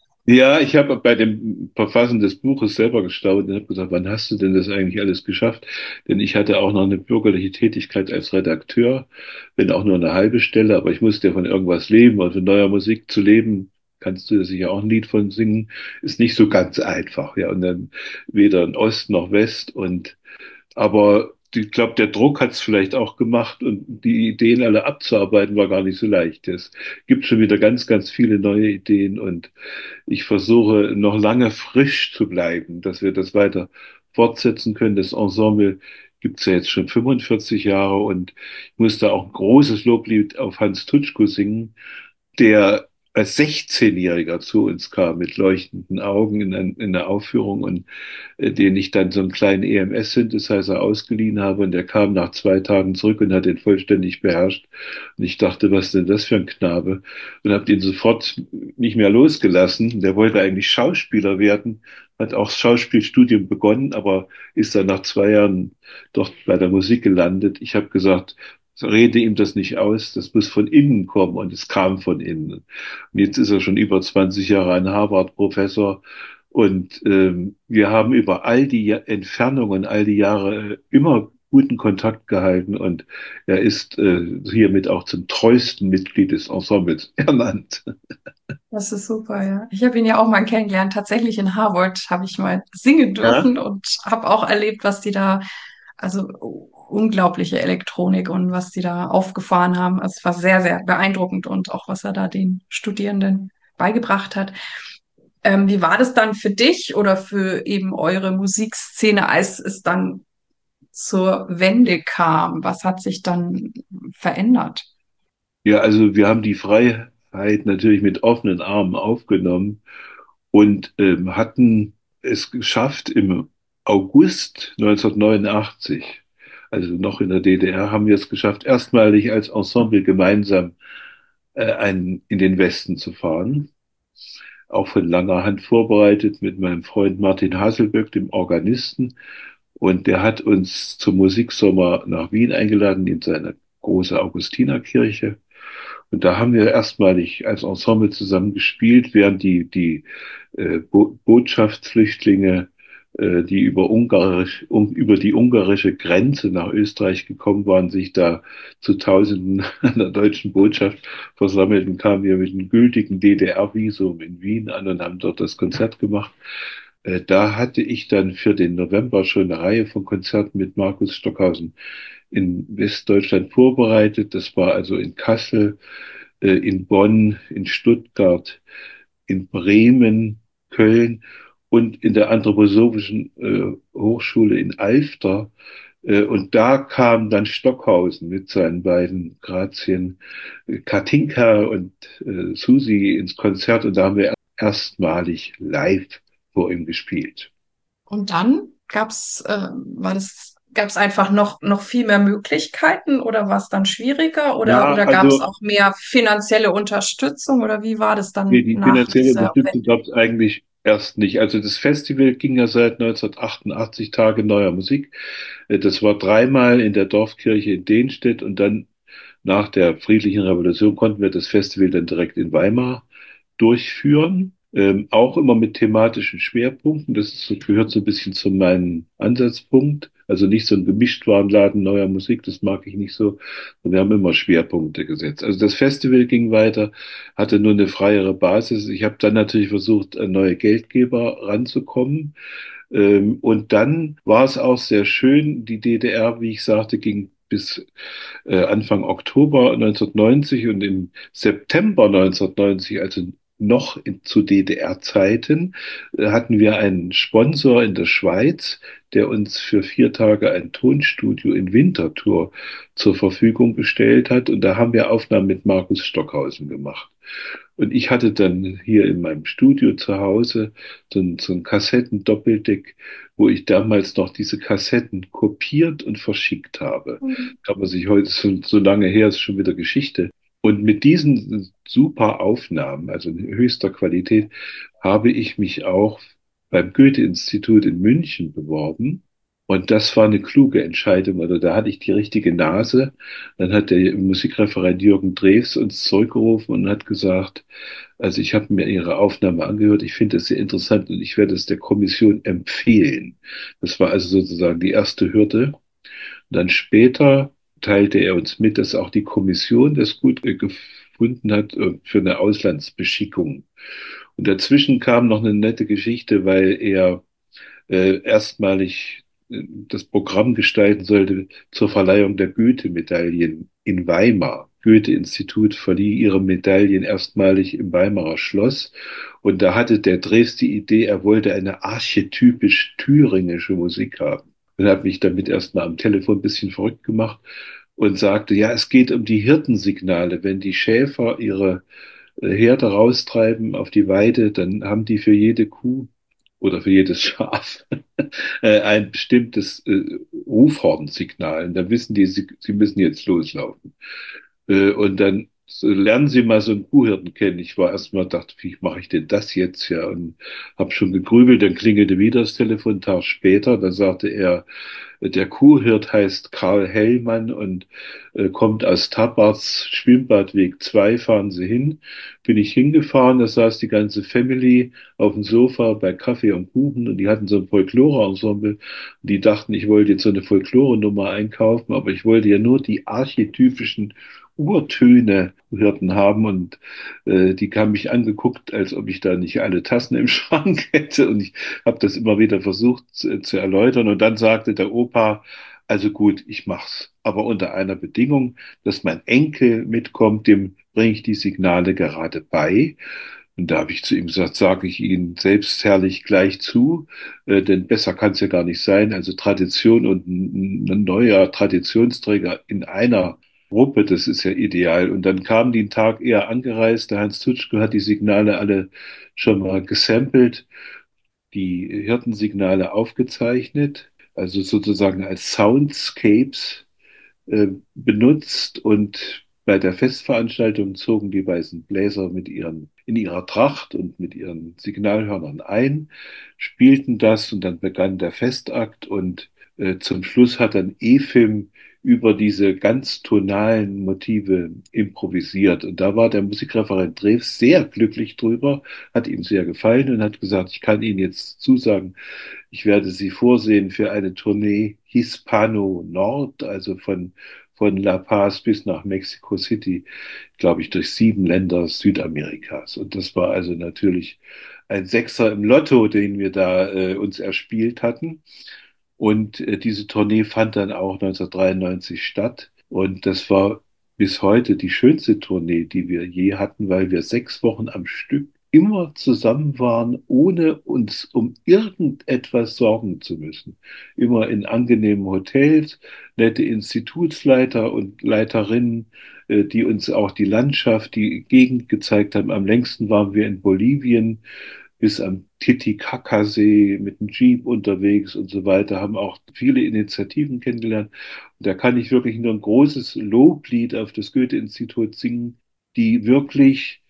Ja, ich habe bei dem Verfassen des Buches selber gestaunt und habe gesagt, wann hast du denn das eigentlich alles geschafft? Denn ich hatte auch noch eine bürgerliche Tätigkeit als Redakteur, wenn auch nur eine halbe Stelle, aber ich musste ja von irgendwas leben und von neuer Musik zu leben, kannst du ja sicher auch ein Lied von singen, ist nicht so ganz einfach. Ja, und dann weder in Ost noch West und aber ich glaube, der Druck hat es vielleicht auch gemacht und die Ideen alle abzuarbeiten war gar nicht so leicht. Es gibt schon wieder ganz, ganz viele neue Ideen und ich versuche noch lange frisch zu bleiben, dass wir das weiter fortsetzen können. Das Ensemble gibt es ja jetzt schon fünfundvierzig Jahre und ich muss da auch ein großes Loblied auf Hans Tutschko singen, der als sechzehnjähriger zu uns kam mit leuchtenden Augen in, ein, in einer Aufführung und äh, den ich dann so einen kleinen E M S-Synthesizer ausgeliehen habe und der kam nach zwei Tagen zurück und hat den vollständig beherrscht. Und ich dachte, was ist denn das für ein Knabe? Und habe den sofort nicht mehr losgelassen. Der wollte eigentlich Schauspieler werden, hat auch das Schauspielstudium begonnen, aber ist dann nach zwei Jahren dort bei der Musik gelandet. Ich habe gesagt, rede ihm das nicht aus, das muss von innen kommen und es kam von innen. Und jetzt ist er schon über zwanzig Jahre ein Harvard-Professor und ähm, wir haben über all die Ja- Entfernungen, all die Jahre äh, immer guten Kontakt gehalten und er ist äh, hiermit auch zum treuesten Mitglied des Ensembles ernannt. Das ist super, ja. Ich habe ihn ja auch mal kennengelernt. Tatsächlich in Harvard habe ich mal singen Ja, dürfen und habe auch erlebt, was die da, also unglaubliche Elektronik und was die da aufgefahren haben. Also es war sehr, sehr beeindruckend und auch was er da den Studierenden beigebracht hat. Ähm, wie war das dann für dich oder für eben eure Musikszene, als es dann zur Wende kam? Was hat sich dann verändert? ja, also wir haben die Freiheit natürlich mit offenen Armen aufgenommen und ähm, hatten es geschafft, im August neunzehnhundertneunundachtzig, also noch in der D D R, haben wir es geschafft, erstmalig als Ensemble gemeinsam äh, ein, in den Westen zu fahren. Auch von langer Hand vorbereitet mit meinem Freund Martin Haselböck, dem Organisten. Und der hat uns zum Musiksommer nach Wien eingeladen in seine große Augustinerkirche. Und da haben wir erstmalig als Ensemble zusammen gespielt, während die, die äh, Bo Botschaftsflüchtlinge, äh, die über, Ungarisch, um, über die ungarische Grenze nach Österreich gekommen waren, sich da zu Tausenden an der deutschen Botschaft versammelten, kamen wir mit einem gültigen D D R-Visum in Wien an und haben dort das Konzert gemacht. Äh, Da hatte ich dann für den November schon eine Reihe von Konzerten mit Markus Stockhausen in Westdeutschland vorbereitet. Das war also in Kassel, äh, in Bonn, in Stuttgart, in Bremen, Köln und in der Anthroposophischen äh, Hochschule in Alfter. Äh, und da kam dann Stockhausen mit seinen beiden Grazien, äh, Katinka und äh, Susi ins Konzert und da haben wir erstmalig live vor ihm gespielt. Und dann gab's, äh, war das, gab's einfach noch, noch viel mehr Möglichkeiten oder war es dann schwieriger oder, Ja, oder gab es also auch mehr finanzielle Unterstützung oder wie war das nee, dann die nach finanzielle dieser Unterstützung Wende? gab es eigentlich erst nicht. Also das Festival ging ja seit neunzehnhundertachtundachtzig Tage neuer Musik. Äh, Das war dreimal in der Dorfkirche in Denstedt und dann nach der Friedlichen Revolution konnten wir das Festival dann direkt in Weimar durchführen. Ähm, auch immer mit thematischen Schwerpunkten. Das ist, so- gehört so ein bisschen zu meinem Ansatzpunkt. Also nicht so ein Gemischtwarenladen neuer Musik, das mag ich nicht so. Und wir haben immer Schwerpunkte gesetzt. Also das Festival ging weiter, hatte nur eine freiere Basis. Ich habe dann natürlich versucht, an neue Geldgeber ranzukommen. Ähm, und dann war es auch sehr schön. Die D D R, wie ich sagte, ging bis äh, Anfang Oktober neunzehnhundertneunzig und im September neunzehnhundertneunzig, also noch in, zu D D R-Zeiten, äh, hatten wir einen Sponsor in der Schweiz, der uns für vier Tage ein Tonstudio in Winterthur zur Verfügung gestellt hat. Und da haben wir Aufnahmen mit Markus Stockhausen gemacht. Und ich hatte dann hier in meinem Studio zu Hause so ein, so ein Kassetten-Doppeldeck, wo ich damals noch diese Kassetten kopiert und verschickt habe. Mhm. Kann man sich heute, so, so lange her, ist schon wieder Geschichte. Und mit diesen super Aufnahmen, also in höchster Qualität, habe ich mich auch beim Goethe-Institut in München beworben. Und das war eine kluge Entscheidung. Also da hatte ich die richtige Nase. Dann hat der Musikreferent Jürgen Drews uns zurückgerufen und hat gesagt, also ich habe mir Ihre Aufnahme angehört, ich finde es sehr interessant und ich werde es der Kommission empfehlen. Das war also sozusagen die erste Hürde. Dann später teilte er uns mit, dass auch die Kommission das gut äh, gefunden hat äh, für eine Auslandsbeschickung. Und dazwischen kam noch eine nette Geschichte, weil er äh, erstmalig äh, das Programm gestalten sollte zur Verleihung der Goethe-Medaillen in Weimar. Goethe-Institut verlieh ihre Medaillen erstmalig im Weimarer Schloss. Und da hatte der Dres die Idee, er wollte eine archetypisch thüringische Musik haben. Und hat mich damit erstmal am Telefon ein bisschen verrückt gemacht und sagte, ja, es geht um die Hirtensignale. Wenn die Schäfer ihre äh, Herde raustreiben auf die Weide, dann haben die für jede Kuh oder für jedes Schaf äh, ein bestimmtes äh, Rufhornsignal. Und dann wissen die, sie, sie müssen jetzt loslaufen. Äh, und dann so, lernen Sie mal so einen Kuhhirten kennen. Ich war erstmal, dachte, wie mache ich denn das jetzt? Ja, und habe schon gegrübelt. Dann klingelte wieder das Telefon, einen Tag später. Dann sagte er, der Kuhhirt heißt Karl Hellmann und äh, kommt aus Tabarz, Schwimmbadweg zwei, fahren Sie hin. Bin ich hingefahren, da saß die ganze Family auf dem Sofa bei Kaffee und Kuchen und die hatten so ein Folklore-Ensemble. Die dachten, ich wollte jetzt so eine Folklore-Nummer einkaufen, aber ich wollte ja nur die archetypischen Urtöne Hirten haben und äh, die haben mich angeguckt, als ob ich da nicht alle Tassen im Schrank hätte und ich habe das immer wieder versucht zu, zu erläutern und dann sagte der Opa, also gut, ich mach's, aber unter einer Bedingung, dass mein Enkel mitkommt, dem bringe ich die Signale gerade bei. Und da habe ich zu ihm gesagt, sage ich Ihnen selbstherrlich gleich zu, äh, denn besser kann es ja gar nicht sein. Also Tradition und ein, ein neuer Traditionsträger in einer Gruppe, das ist ja ideal. Und dann kamen die einen Tag eher angereist. Der Hans Tutschke hat die Signale alle schon mal gesampelt, die Hirtensignale aufgezeichnet, also sozusagen als Soundscapes äh, benutzt und bei der Festveranstaltung zogen die weißen Bläser mit ihren, in ihrer Tracht und mit ihren Signalhörnern ein, spielten das und dann begann der Festakt und äh, zum Schluss hat dann Efim über diese ganz tonalen Motive improvisiert. Und da war der Musikreferent Drews sehr glücklich drüber, hat ihm sehr gefallen und hat gesagt, ich kann Ihnen jetzt zusagen, ich werde Sie vorsehen für eine Tournee Hispano Nord, also von, von La Paz bis nach Mexico City, glaube ich, durch sieben Länder Südamerikas. Und das war also natürlich ein Sechser im Lotto, den wir da äh, uns erspielt hatten. Und äh, diese Tournee fand dann auch neunzehnhundertdreiundneunzig statt. Und das war bis heute die schönste Tournee, die wir je hatten, weil wir sechs Wochen am Stück immer zusammen waren, ohne uns um irgendetwas sorgen zu müssen. Immer in angenehmen Hotels, nette Institutsleiter und Leiterinnen, äh, die uns auch die Landschaft, die Gegend gezeigt haben. Am längsten waren wir in Bolivien bis am Titicacasee mit dem Jeep unterwegs und so weiter, haben auch viele Initiativen kennengelernt. Und da kann ich wirklich nur ein großes Loblied auf das Goethe-Institut singen, die wirklich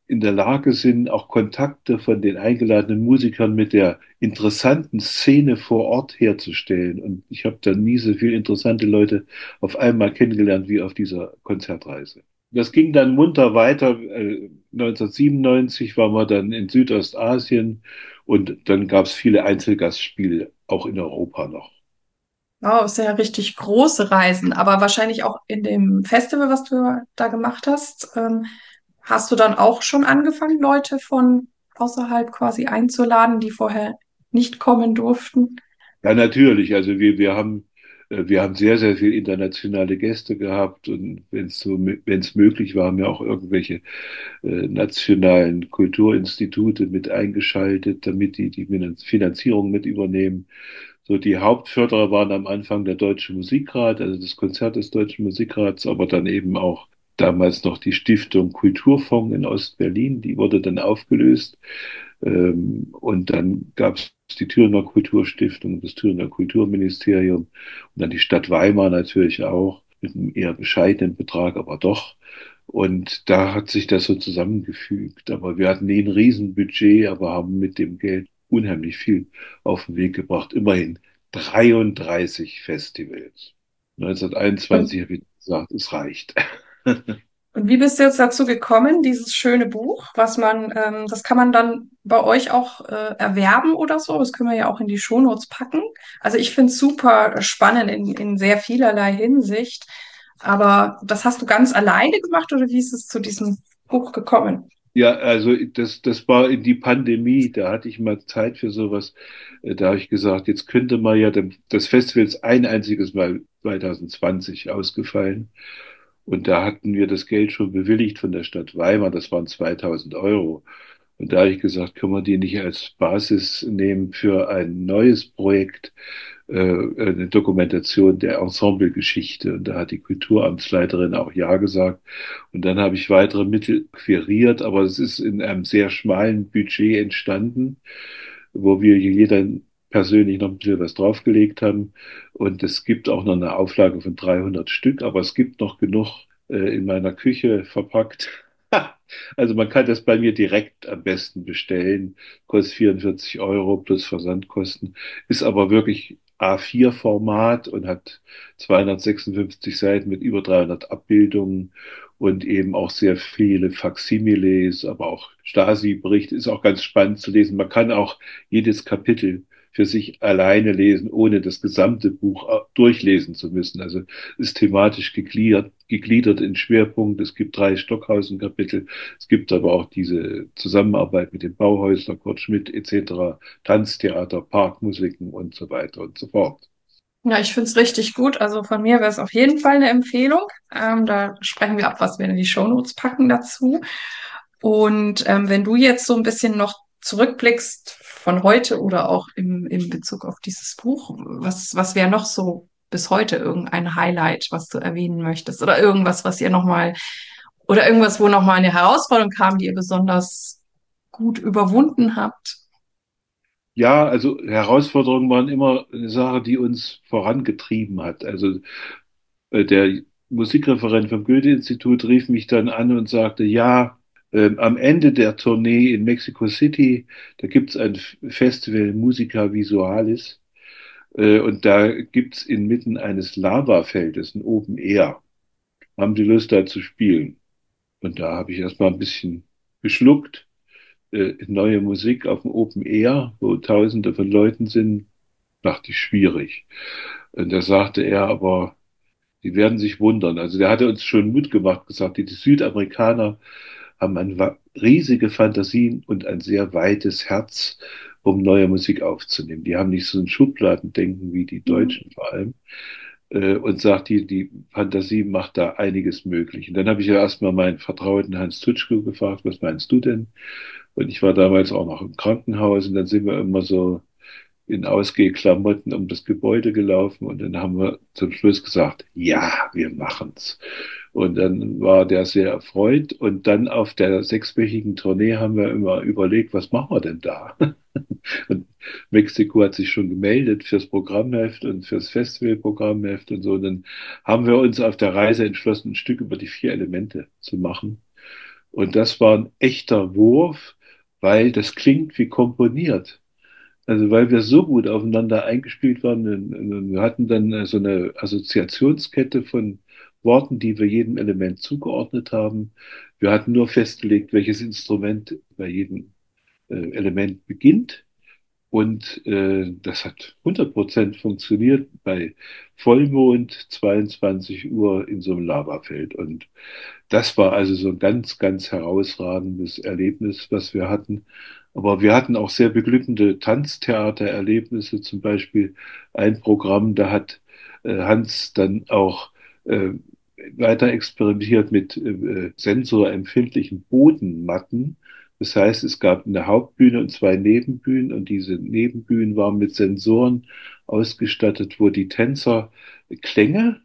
in der Lage sind, auch Kontakte von den eingeladenen Musikern mit der interessanten Szene vor Ort herzustellen. Und ich habe da nie so viele interessante Leute auf einmal kennengelernt wie auf dieser Konzertreise. Das ging dann munter weiter. Äh, neunzehnhundertsiebenundneunzig waren wir dann in Südostasien und dann gab es viele Einzelgastspiele, auch in Europa noch. Oh, ist ja richtig große Reisen, aber wahrscheinlich auch in dem Festival, was du da gemacht hast, ähm, hast du dann auch schon angefangen, Leute von außerhalb quasi einzuladen, die vorher nicht kommen durften? Ja, natürlich. Also wir, wir haben, äh, wir haben sehr, sehr viel internationale Gäste gehabt und wenn es so, wenn es möglich war, haben wir auch irgendwelche äh, nationalen Kulturinstitute mit eingeschaltet, damit die die Finanzierung mit übernehmen. So die Hauptförderer waren am Anfang der Deutsche Musikrat, also das Konzert des Deutschen Musikrats, aber dann eben auch damals noch die Stiftung Kulturfonds in Ostberlin, die wurde dann aufgelöst. Ähm, und dann gab es die Thüringer Kulturstiftung, das Thüringer Kulturministerium und dann die Stadt Weimar natürlich auch mit einem eher bescheidenen Betrag, aber doch. Und da hat sich das so zusammengefügt. Aber wir hatten nie ein Riesenbudget, aber haben mit dem Geld unheimlich viel auf den Weg gebracht. Immerhin dreiunddreißig Festivals. Und, neunzehnhunderteinundzwanzig habe ich gesagt, es reicht. und wie bist du jetzt dazu gekommen, dieses schöne Buch, was man, ähm, das kann man dann bei euch auch äh, erwerben oder so? Das können wir ja auch in die Shownotes packen. Also ich finde es super spannend in, in sehr vielerlei Hinsicht. Aber das hast du ganz alleine gemacht oder wie ist es zu diesem Buch gekommen? Ja, also das, das war in die Pandemie, da hatte ich mal Zeit für sowas. Äh, Da habe ich gesagt, jetzt könnte man ja, dem- das Festival ist ein einziges Mal zwanzig zwanzig ausgefallen. Und da hatten wir das Geld schon bewilligt von der Stadt Weimar, das waren zweitausend Euro. Und da habe ich gesagt, können wir die nicht als Basis nehmen für ein neues Projekt, äh, eine Dokumentation der Ensemblegeschichte. Und da hat die Kulturamtsleiterin auch Ja gesagt. Und dann habe ich weitere Mittel akquiriert, aber es ist in einem sehr schmalen Budget entstanden, wo wir jeder persönlich noch ein bisschen was draufgelegt haben. Und es gibt auch noch eine Auflage von dreihundert Stück, aber es gibt noch genug äh, in meiner Küche verpackt. Also man kann das bei mir direkt am besten bestellen, kostet vierundvierzig Euro plus Versandkosten, ist aber wirklich A vier Format und hat zweihundertsechsundfünfzig Seiten mit über dreihundert Abbildungen und eben auch sehr viele Faksimiles, aber auch Stasi-Berichte, ist auch ganz spannend zu lesen. Man kann auch jedes Kapitel für sich alleine lesen, ohne das gesamte Buch äh, durchlesen zu müssen. Also ist thematisch gegliedert, gegliedert in Schwerpunkte. Es gibt drei Stockhausen-Kapitel. Es gibt aber auch diese Zusammenarbeit mit dem Bauhäusler, Kurt Schmidt et cetera, Tanztheater, Parkmusiken und so weiter und so fort. Ja, ich finde es richtig gut. Also von mir wäre es auf jeden Fall eine Empfehlung. Ähm, da sprechen wir ab, was wir in die Shownotes packen dazu. Und ähm, wenn du jetzt so ein bisschen noch zurückblickst von heute oder auch im, im Bezug auf dieses Buch, was, was wäre noch so bis heute irgendein Highlight, was du erwähnen möchtest? Oder irgendwas, was ihr nochmal, oder irgendwas, wo nochmal eine Herausforderung kam, die ihr besonders gut überwunden habt? Ja, also Herausforderungen waren immer eine Sache, die uns vorangetrieben hat. Also äh, der Musikreferent vom Goethe-Institut rief mich dann an und sagte, ja, ähm, am Ende der Tournee in Mexico City, da gibt es ein F- Festival Musica Visualis, äh, und da gibt es inmitten eines Lavafeldes ein Open Air. Haben Sie Lust, da zu spielen? Und da habe ich erstmal ein bisschen geschluckt. Äh, neue Musik auf dem Open Air, wo Tausende von Leuten sind, dachte ich schwierig. Und da sagte er aber, die werden sich wundern. Also der hatte uns schon Mut gemacht, gesagt, die, die Südamerikaner haben eine riesige Fantasien und ein sehr weites Herz, um neue Musik aufzunehmen. Die haben nicht so ein Schubladendenken wie die Mhm. Deutschen vor allem. Äh, und sagt, die, die Fantasie macht da einiges möglich. Und dann habe ich ja erstmal meinen Vertrauten Hans Tutschko gefragt, was meinst du denn? Und ich war damals auch noch im Krankenhaus und dann sind wir immer so in Ausgehklamotten um das Gebäude gelaufen und dann haben wir zum Schluss gesagt, ja, wir machen's. Und dann war der sehr erfreut und dann auf der sechswöchigen Tournee haben wir immer überlegt, was machen wir denn da? Und Mexiko hat sich schon gemeldet fürs Programmheft und fürs Festivalprogrammheft und so. Und dann haben wir uns auf der Reise entschlossen, ein Stück über die vier Elemente zu machen. Und das war ein echter Wurf, weil das klingt wie komponiert. Also weil wir so gut aufeinander eingespielt waren, und- und wir hatten dann äh, so eine Assoziationskette von Worten, die wir jedem Element zugeordnet haben. Wir hatten nur festgelegt, welches Instrument bei jedem äh, Element beginnt. Und äh, das hat hundert Prozent funktioniert bei Vollmond, zweiundzwanzig Uhr in so einem Lavafeld. Und das war also so ein ganz, ganz herausragendes Erlebnis, was wir hatten. Aber wir hatten auch sehr beglückende Tanztheatererlebnisse, zum Beispiel ein Programm, da hat äh, Hans dann auch äh, weiter experimentiert mit äh, sensorempfindlichen Bodenmatten. Das heißt, es gab eine Hauptbühne und zwei Nebenbühnen und diese Nebenbühnen waren mit Sensoren ausgestattet, wo die Tänzer Klänge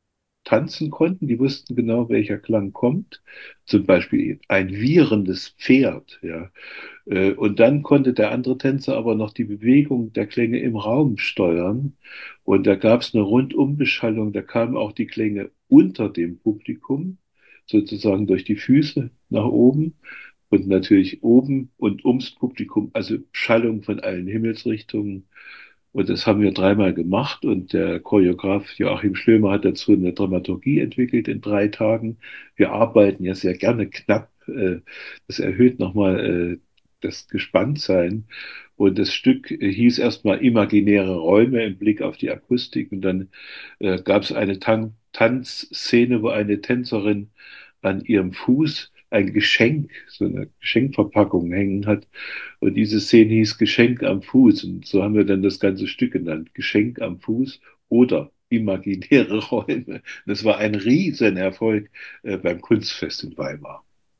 tanzen konnten. Die wussten genau, welcher Klang kommt. Zum Beispiel ein wieherndes Pferd, ja. Äh, Und dann konnte der andere Tänzer aber noch die Bewegung der Klänge im Raum steuern. Und da gab es eine Rundumbeschallung, da kamen auch die Klänge unter dem Publikum, sozusagen durch die Füße nach oben. Und natürlich oben und ums Publikum, also Schallung von allen Himmelsrichtungen. Und das haben wir dreimal gemacht und der Choreograf Joachim Schlömer hat dazu eine Dramaturgie entwickelt in drei Tagen. Wir arbeiten ja sehr gerne knapp. äh, Das erhöht nochmal äh, das Gespanntsein. Und das Stück äh, hieß erstmal Imaginäre Räume im Blick auf die Akustik. Und dann äh, gab es eine Tan Tanzszene, wo eine Tänzerin an ihrem Fuß ein Geschenk, so eine Geschenkverpackung hängen hat. Und diese Szene hieß Geschenk am Fuß. Und so haben wir dann das ganze Stück genannt. Geschenk am Fuß oder imaginäre Räume. Das war ein Riesenerfolg äh, beim Kunstfest in Weimar.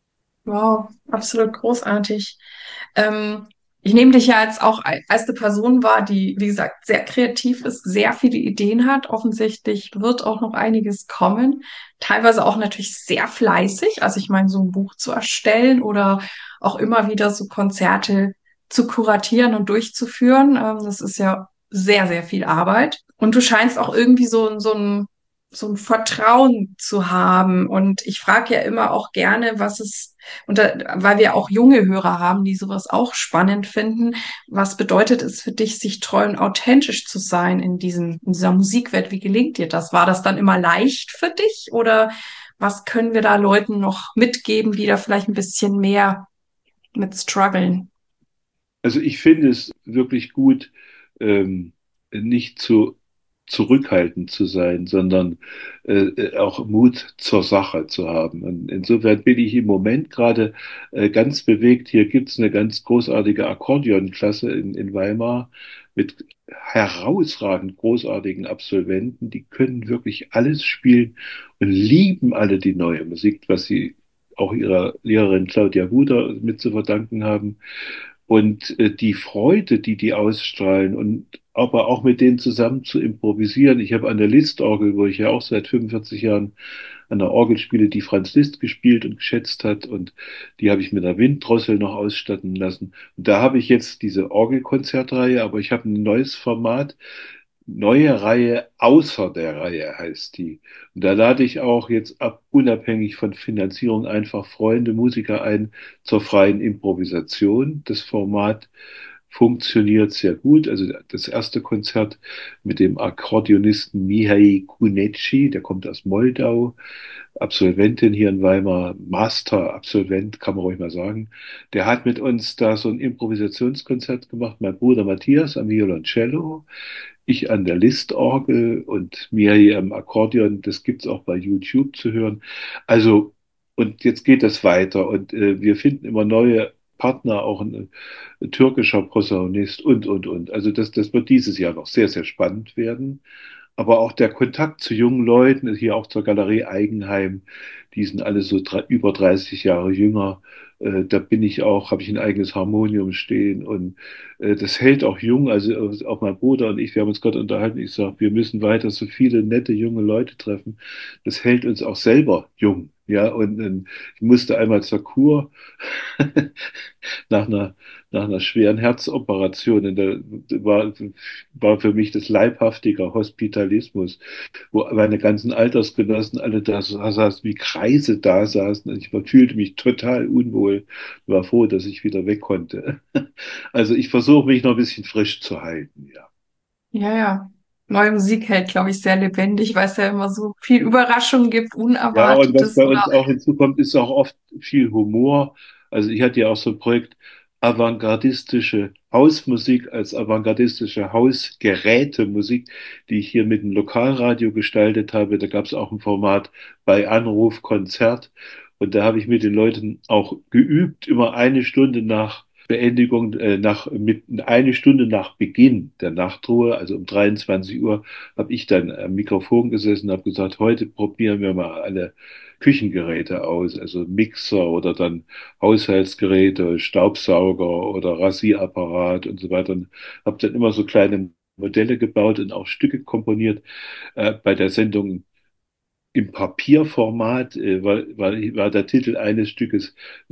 Wow, absolut großartig. Ähm, Ich nehme dich ja jetzt auch ei- als eine Person wahr, die, wie gesagt, sehr kreativ ist, sehr viele Ideen hat. Offensichtlich wird auch noch einiges kommen. Teilweise auch natürlich sehr fleißig. Also ich meine, so ein Buch zu erstellen oder auch immer wieder so Konzerte zu kuratieren und durchzuführen. Ähm, das ist ja sehr, sehr viel Arbeit. Und du scheinst auch irgendwie so, so ein so ein Vertrauen zu haben. Und ich frage ja immer auch gerne, was es und da, weil wir auch junge Hörer haben, die sowas auch spannend finden, was bedeutet es für dich, sich treu und authentisch zu sein in diesem, in dieser Musikwelt? Wie gelingt dir das? War das dann immer leicht für dich oder was können wir da Leuten noch mitgeben, die da vielleicht ein bisschen mehr mit strugglen? Also ich finde es wirklich gut, ähm, nicht zu zurückhaltend zu sein, sondern äh, äh, auch Mut zur Sache zu haben. Und insofern bin ich im Moment gerade äh, ganz bewegt. Hier gibt es eine ganz großartige Akkordeonklasse in, in Weimar mit herausragend großartigen Absolventen. Die können wirklich alles spielen und lieben alle die neue Musik, was sie auch ihrer Lehrerin Claudia Huder mit zu verdanken haben. Und äh, die Freude, die die ausstrahlen und aber auch mit denen zusammen zu improvisieren. Ich habe an der Listorgel, wo ich ja auch seit fünfundvierzig Jahren an der Orgel spiele, die Franz Liszt gespielt und geschätzt hat. Und die habe ich mit einer Winddrossel noch ausstatten lassen. Und da habe ich jetzt diese Orgelkonzertreihe, aber ich habe ein neues Format, neue Reihe außer der Reihe heißt die. Und da lade ich auch jetzt ab, unabhängig von Finanzierung, einfach Freunde, Musiker ein zur freien Improvisation. Das Format funktioniert sehr gut. Also das erste Konzert mit dem Akkordeonisten Mihai Kunetschi, der kommt aus Moldau, Absolventin hier in Weimar, Master-Absolvent, kann man ruhig mal sagen. Der hat mit uns da so ein Improvisationskonzert gemacht, mein Bruder Matthias am Violoncello, ich an der Listorgel und mir hier am Akkordeon. Das gibt's auch bei YouTube zu hören. Also, und jetzt geht das weiter und äh, wir finden immer neue Partner, auch ein, ein türkischer Posaunist und, und, und. Also das, das wird dieses Jahr noch sehr, sehr spannend werden. Aber auch der Kontakt zu jungen Leuten, hier auch zur Galerie Eigenheim, die sind alle so drei, über dreißig Jahre jünger. Äh, da bin ich auch, habe ich ein eigenes Harmonium stehen und äh, das hält auch jung. Also äh, auch mein Bruder und ich, wir haben uns gerade unterhalten. Ich sage, wir müssen weiter so viele nette junge Leute treffen. Das hält uns auch selber jung. Ja, und ähm, ich musste einmal zur Kur nach einer, nach einer schweren Herzoperation. Und da war, war für mich das leibhaftiger Hospitalismus, wo meine ganzen Altersgenossen alle da sa- saßen, wie Kreise da saßen. Und ich fühlte mich total unwohl. War froh, dass ich wieder weg konnte. Also ich versuche mich noch ein bisschen frisch zu halten, ja. Ja, ja. Neue Musik hält, glaube ich, sehr lebendig, weil es ja immer so viel Überraschung gibt, Ja, und was Unerwartetes bei oder uns auch hinzukommt, ist auch oft viel Humor. Also ich hatte ja auch so ein Projekt avantgardistische Hausmusik als avantgardistische Hausgerätemusik, die ich hier mit dem Lokalradio gestaltet habe. Da gab es auch ein Format bei Anruf Konzert. Und da habe ich mit den Leuten auch geübt, immer eine Stunde nach Beendigung, äh, nach, mit eine Stunde nach Beginn der Nachtruhe, also um dreiundzwanzig Uhr, habe ich dann am Mikrofon gesessen und habe gesagt, heute probieren wir mal alle Küchengeräte aus, also Mixer oder dann Haushaltsgeräte, Staubsauger oder Rasierapparat und so weiter. Und habe dann immer so kleine Modelle gebaut und auch Stücke komponiert. Äh, bei der Sendung im Papierformat äh, war, war, war der Titel eines Stückes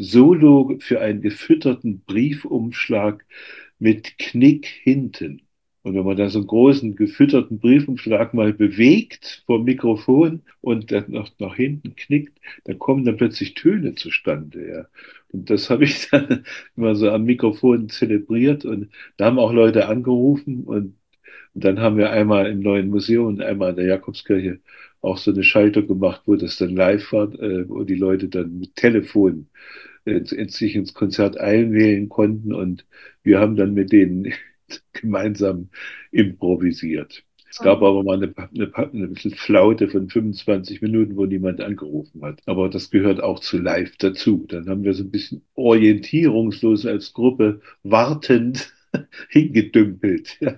Solo für einen gefütterten Briefumschlag mit Knick hinten. Und wenn man da so einen großen gefütterten Briefumschlag mal bewegt vom Mikrofon und dann noch nach hinten knickt, dann kommen dann plötzlich Töne zustande. Ja. Und das habe ich dann immer so am Mikrofon zelebriert und da haben auch Leute angerufen und und dann haben wir einmal im neuen Museum und einmal in der Jakobskirche auch so eine Schaltung gemacht, wo das dann live war, äh, wo die Leute dann mit Telefon äh, in- sich ins Konzert einwählen konnten und wir haben dann mit denen gemeinsam improvisiert. Es gab aber mal eine, eine, eine bisschen Flaute von fünfundzwanzig Minuten, wo niemand angerufen hat. Aber das gehört auch zu live dazu. Dann haben wir so ein bisschen orientierungslos als Gruppe wartend hingedümpelt. Ja.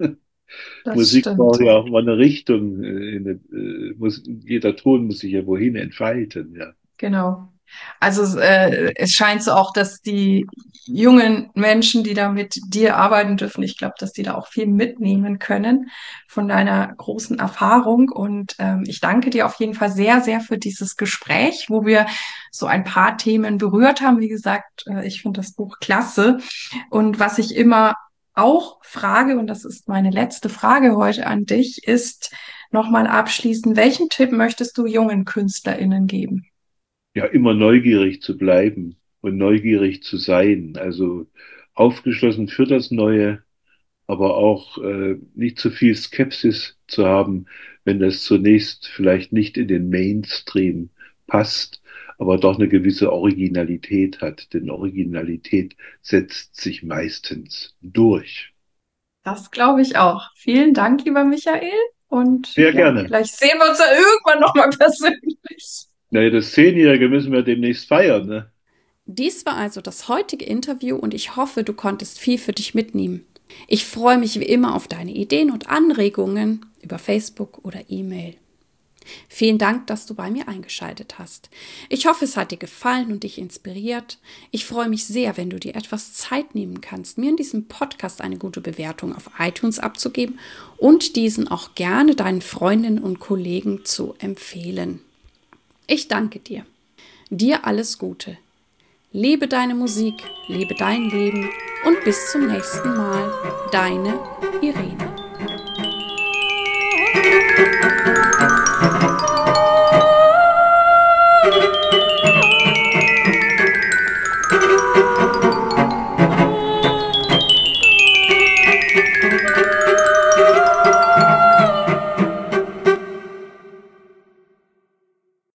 das Musik stimmt. braucht ja auch mal eine Richtung. äh, In eine, äh, muss, jeder Ton muss sich ja wohin entfalten. Ja, Genau. Also äh, es scheint so auch, dass die jungen Menschen, die da mit dir arbeiten dürfen, ich glaube, dass die da auch viel mitnehmen können von deiner großen Erfahrung. Und ähm, ich danke dir auf jeden Fall sehr, sehr für dieses Gespräch, wo wir so ein paar Themen berührt haben. Wie gesagt, äh, ich finde das Buch klasse. Und was ich immer auch frage, und das ist meine letzte Frage heute an dich, ist nochmal abschließend, welchen Tipp möchtest du jungen KünstlerInnen geben? ja, immer neugierig zu bleiben und neugierig zu sein. Also aufgeschlossen für das Neue, aber auch äh, nicht zu viel Skepsis zu haben, wenn das zunächst vielleicht nicht in den Mainstream passt, aber doch eine gewisse Originalität hat. Denn Originalität setzt sich meistens durch. Das glaube ich auch. Vielen Dank, lieber Michael. Und Sehr ja, gerne. vielleicht sehen wir uns ja irgendwann nochmal persönlich. Naja, das Zehnjährige müssen wir demnächst feiern, ne? Dies war also das heutige Interview und ich hoffe, du konntest viel für dich mitnehmen. Ich freue mich wie immer auf deine Ideen und Anregungen über Facebook oder E-Mail. Vielen Dank, dass du bei mir eingeschaltet hast. Ich hoffe, es hat dir gefallen und dich inspiriert. Ich freue mich sehr, wenn du dir etwas Zeit nehmen kannst, mir in diesem Podcast eine gute Bewertung auf iTunes abzugeben und diesen auch gerne deinen Freundinnen und Kollegen zu empfehlen. Ich danke dir. Dir alles Gute. Lebe deine Musik, lebe dein Leben und bis zum nächsten Mal. Deine Irene.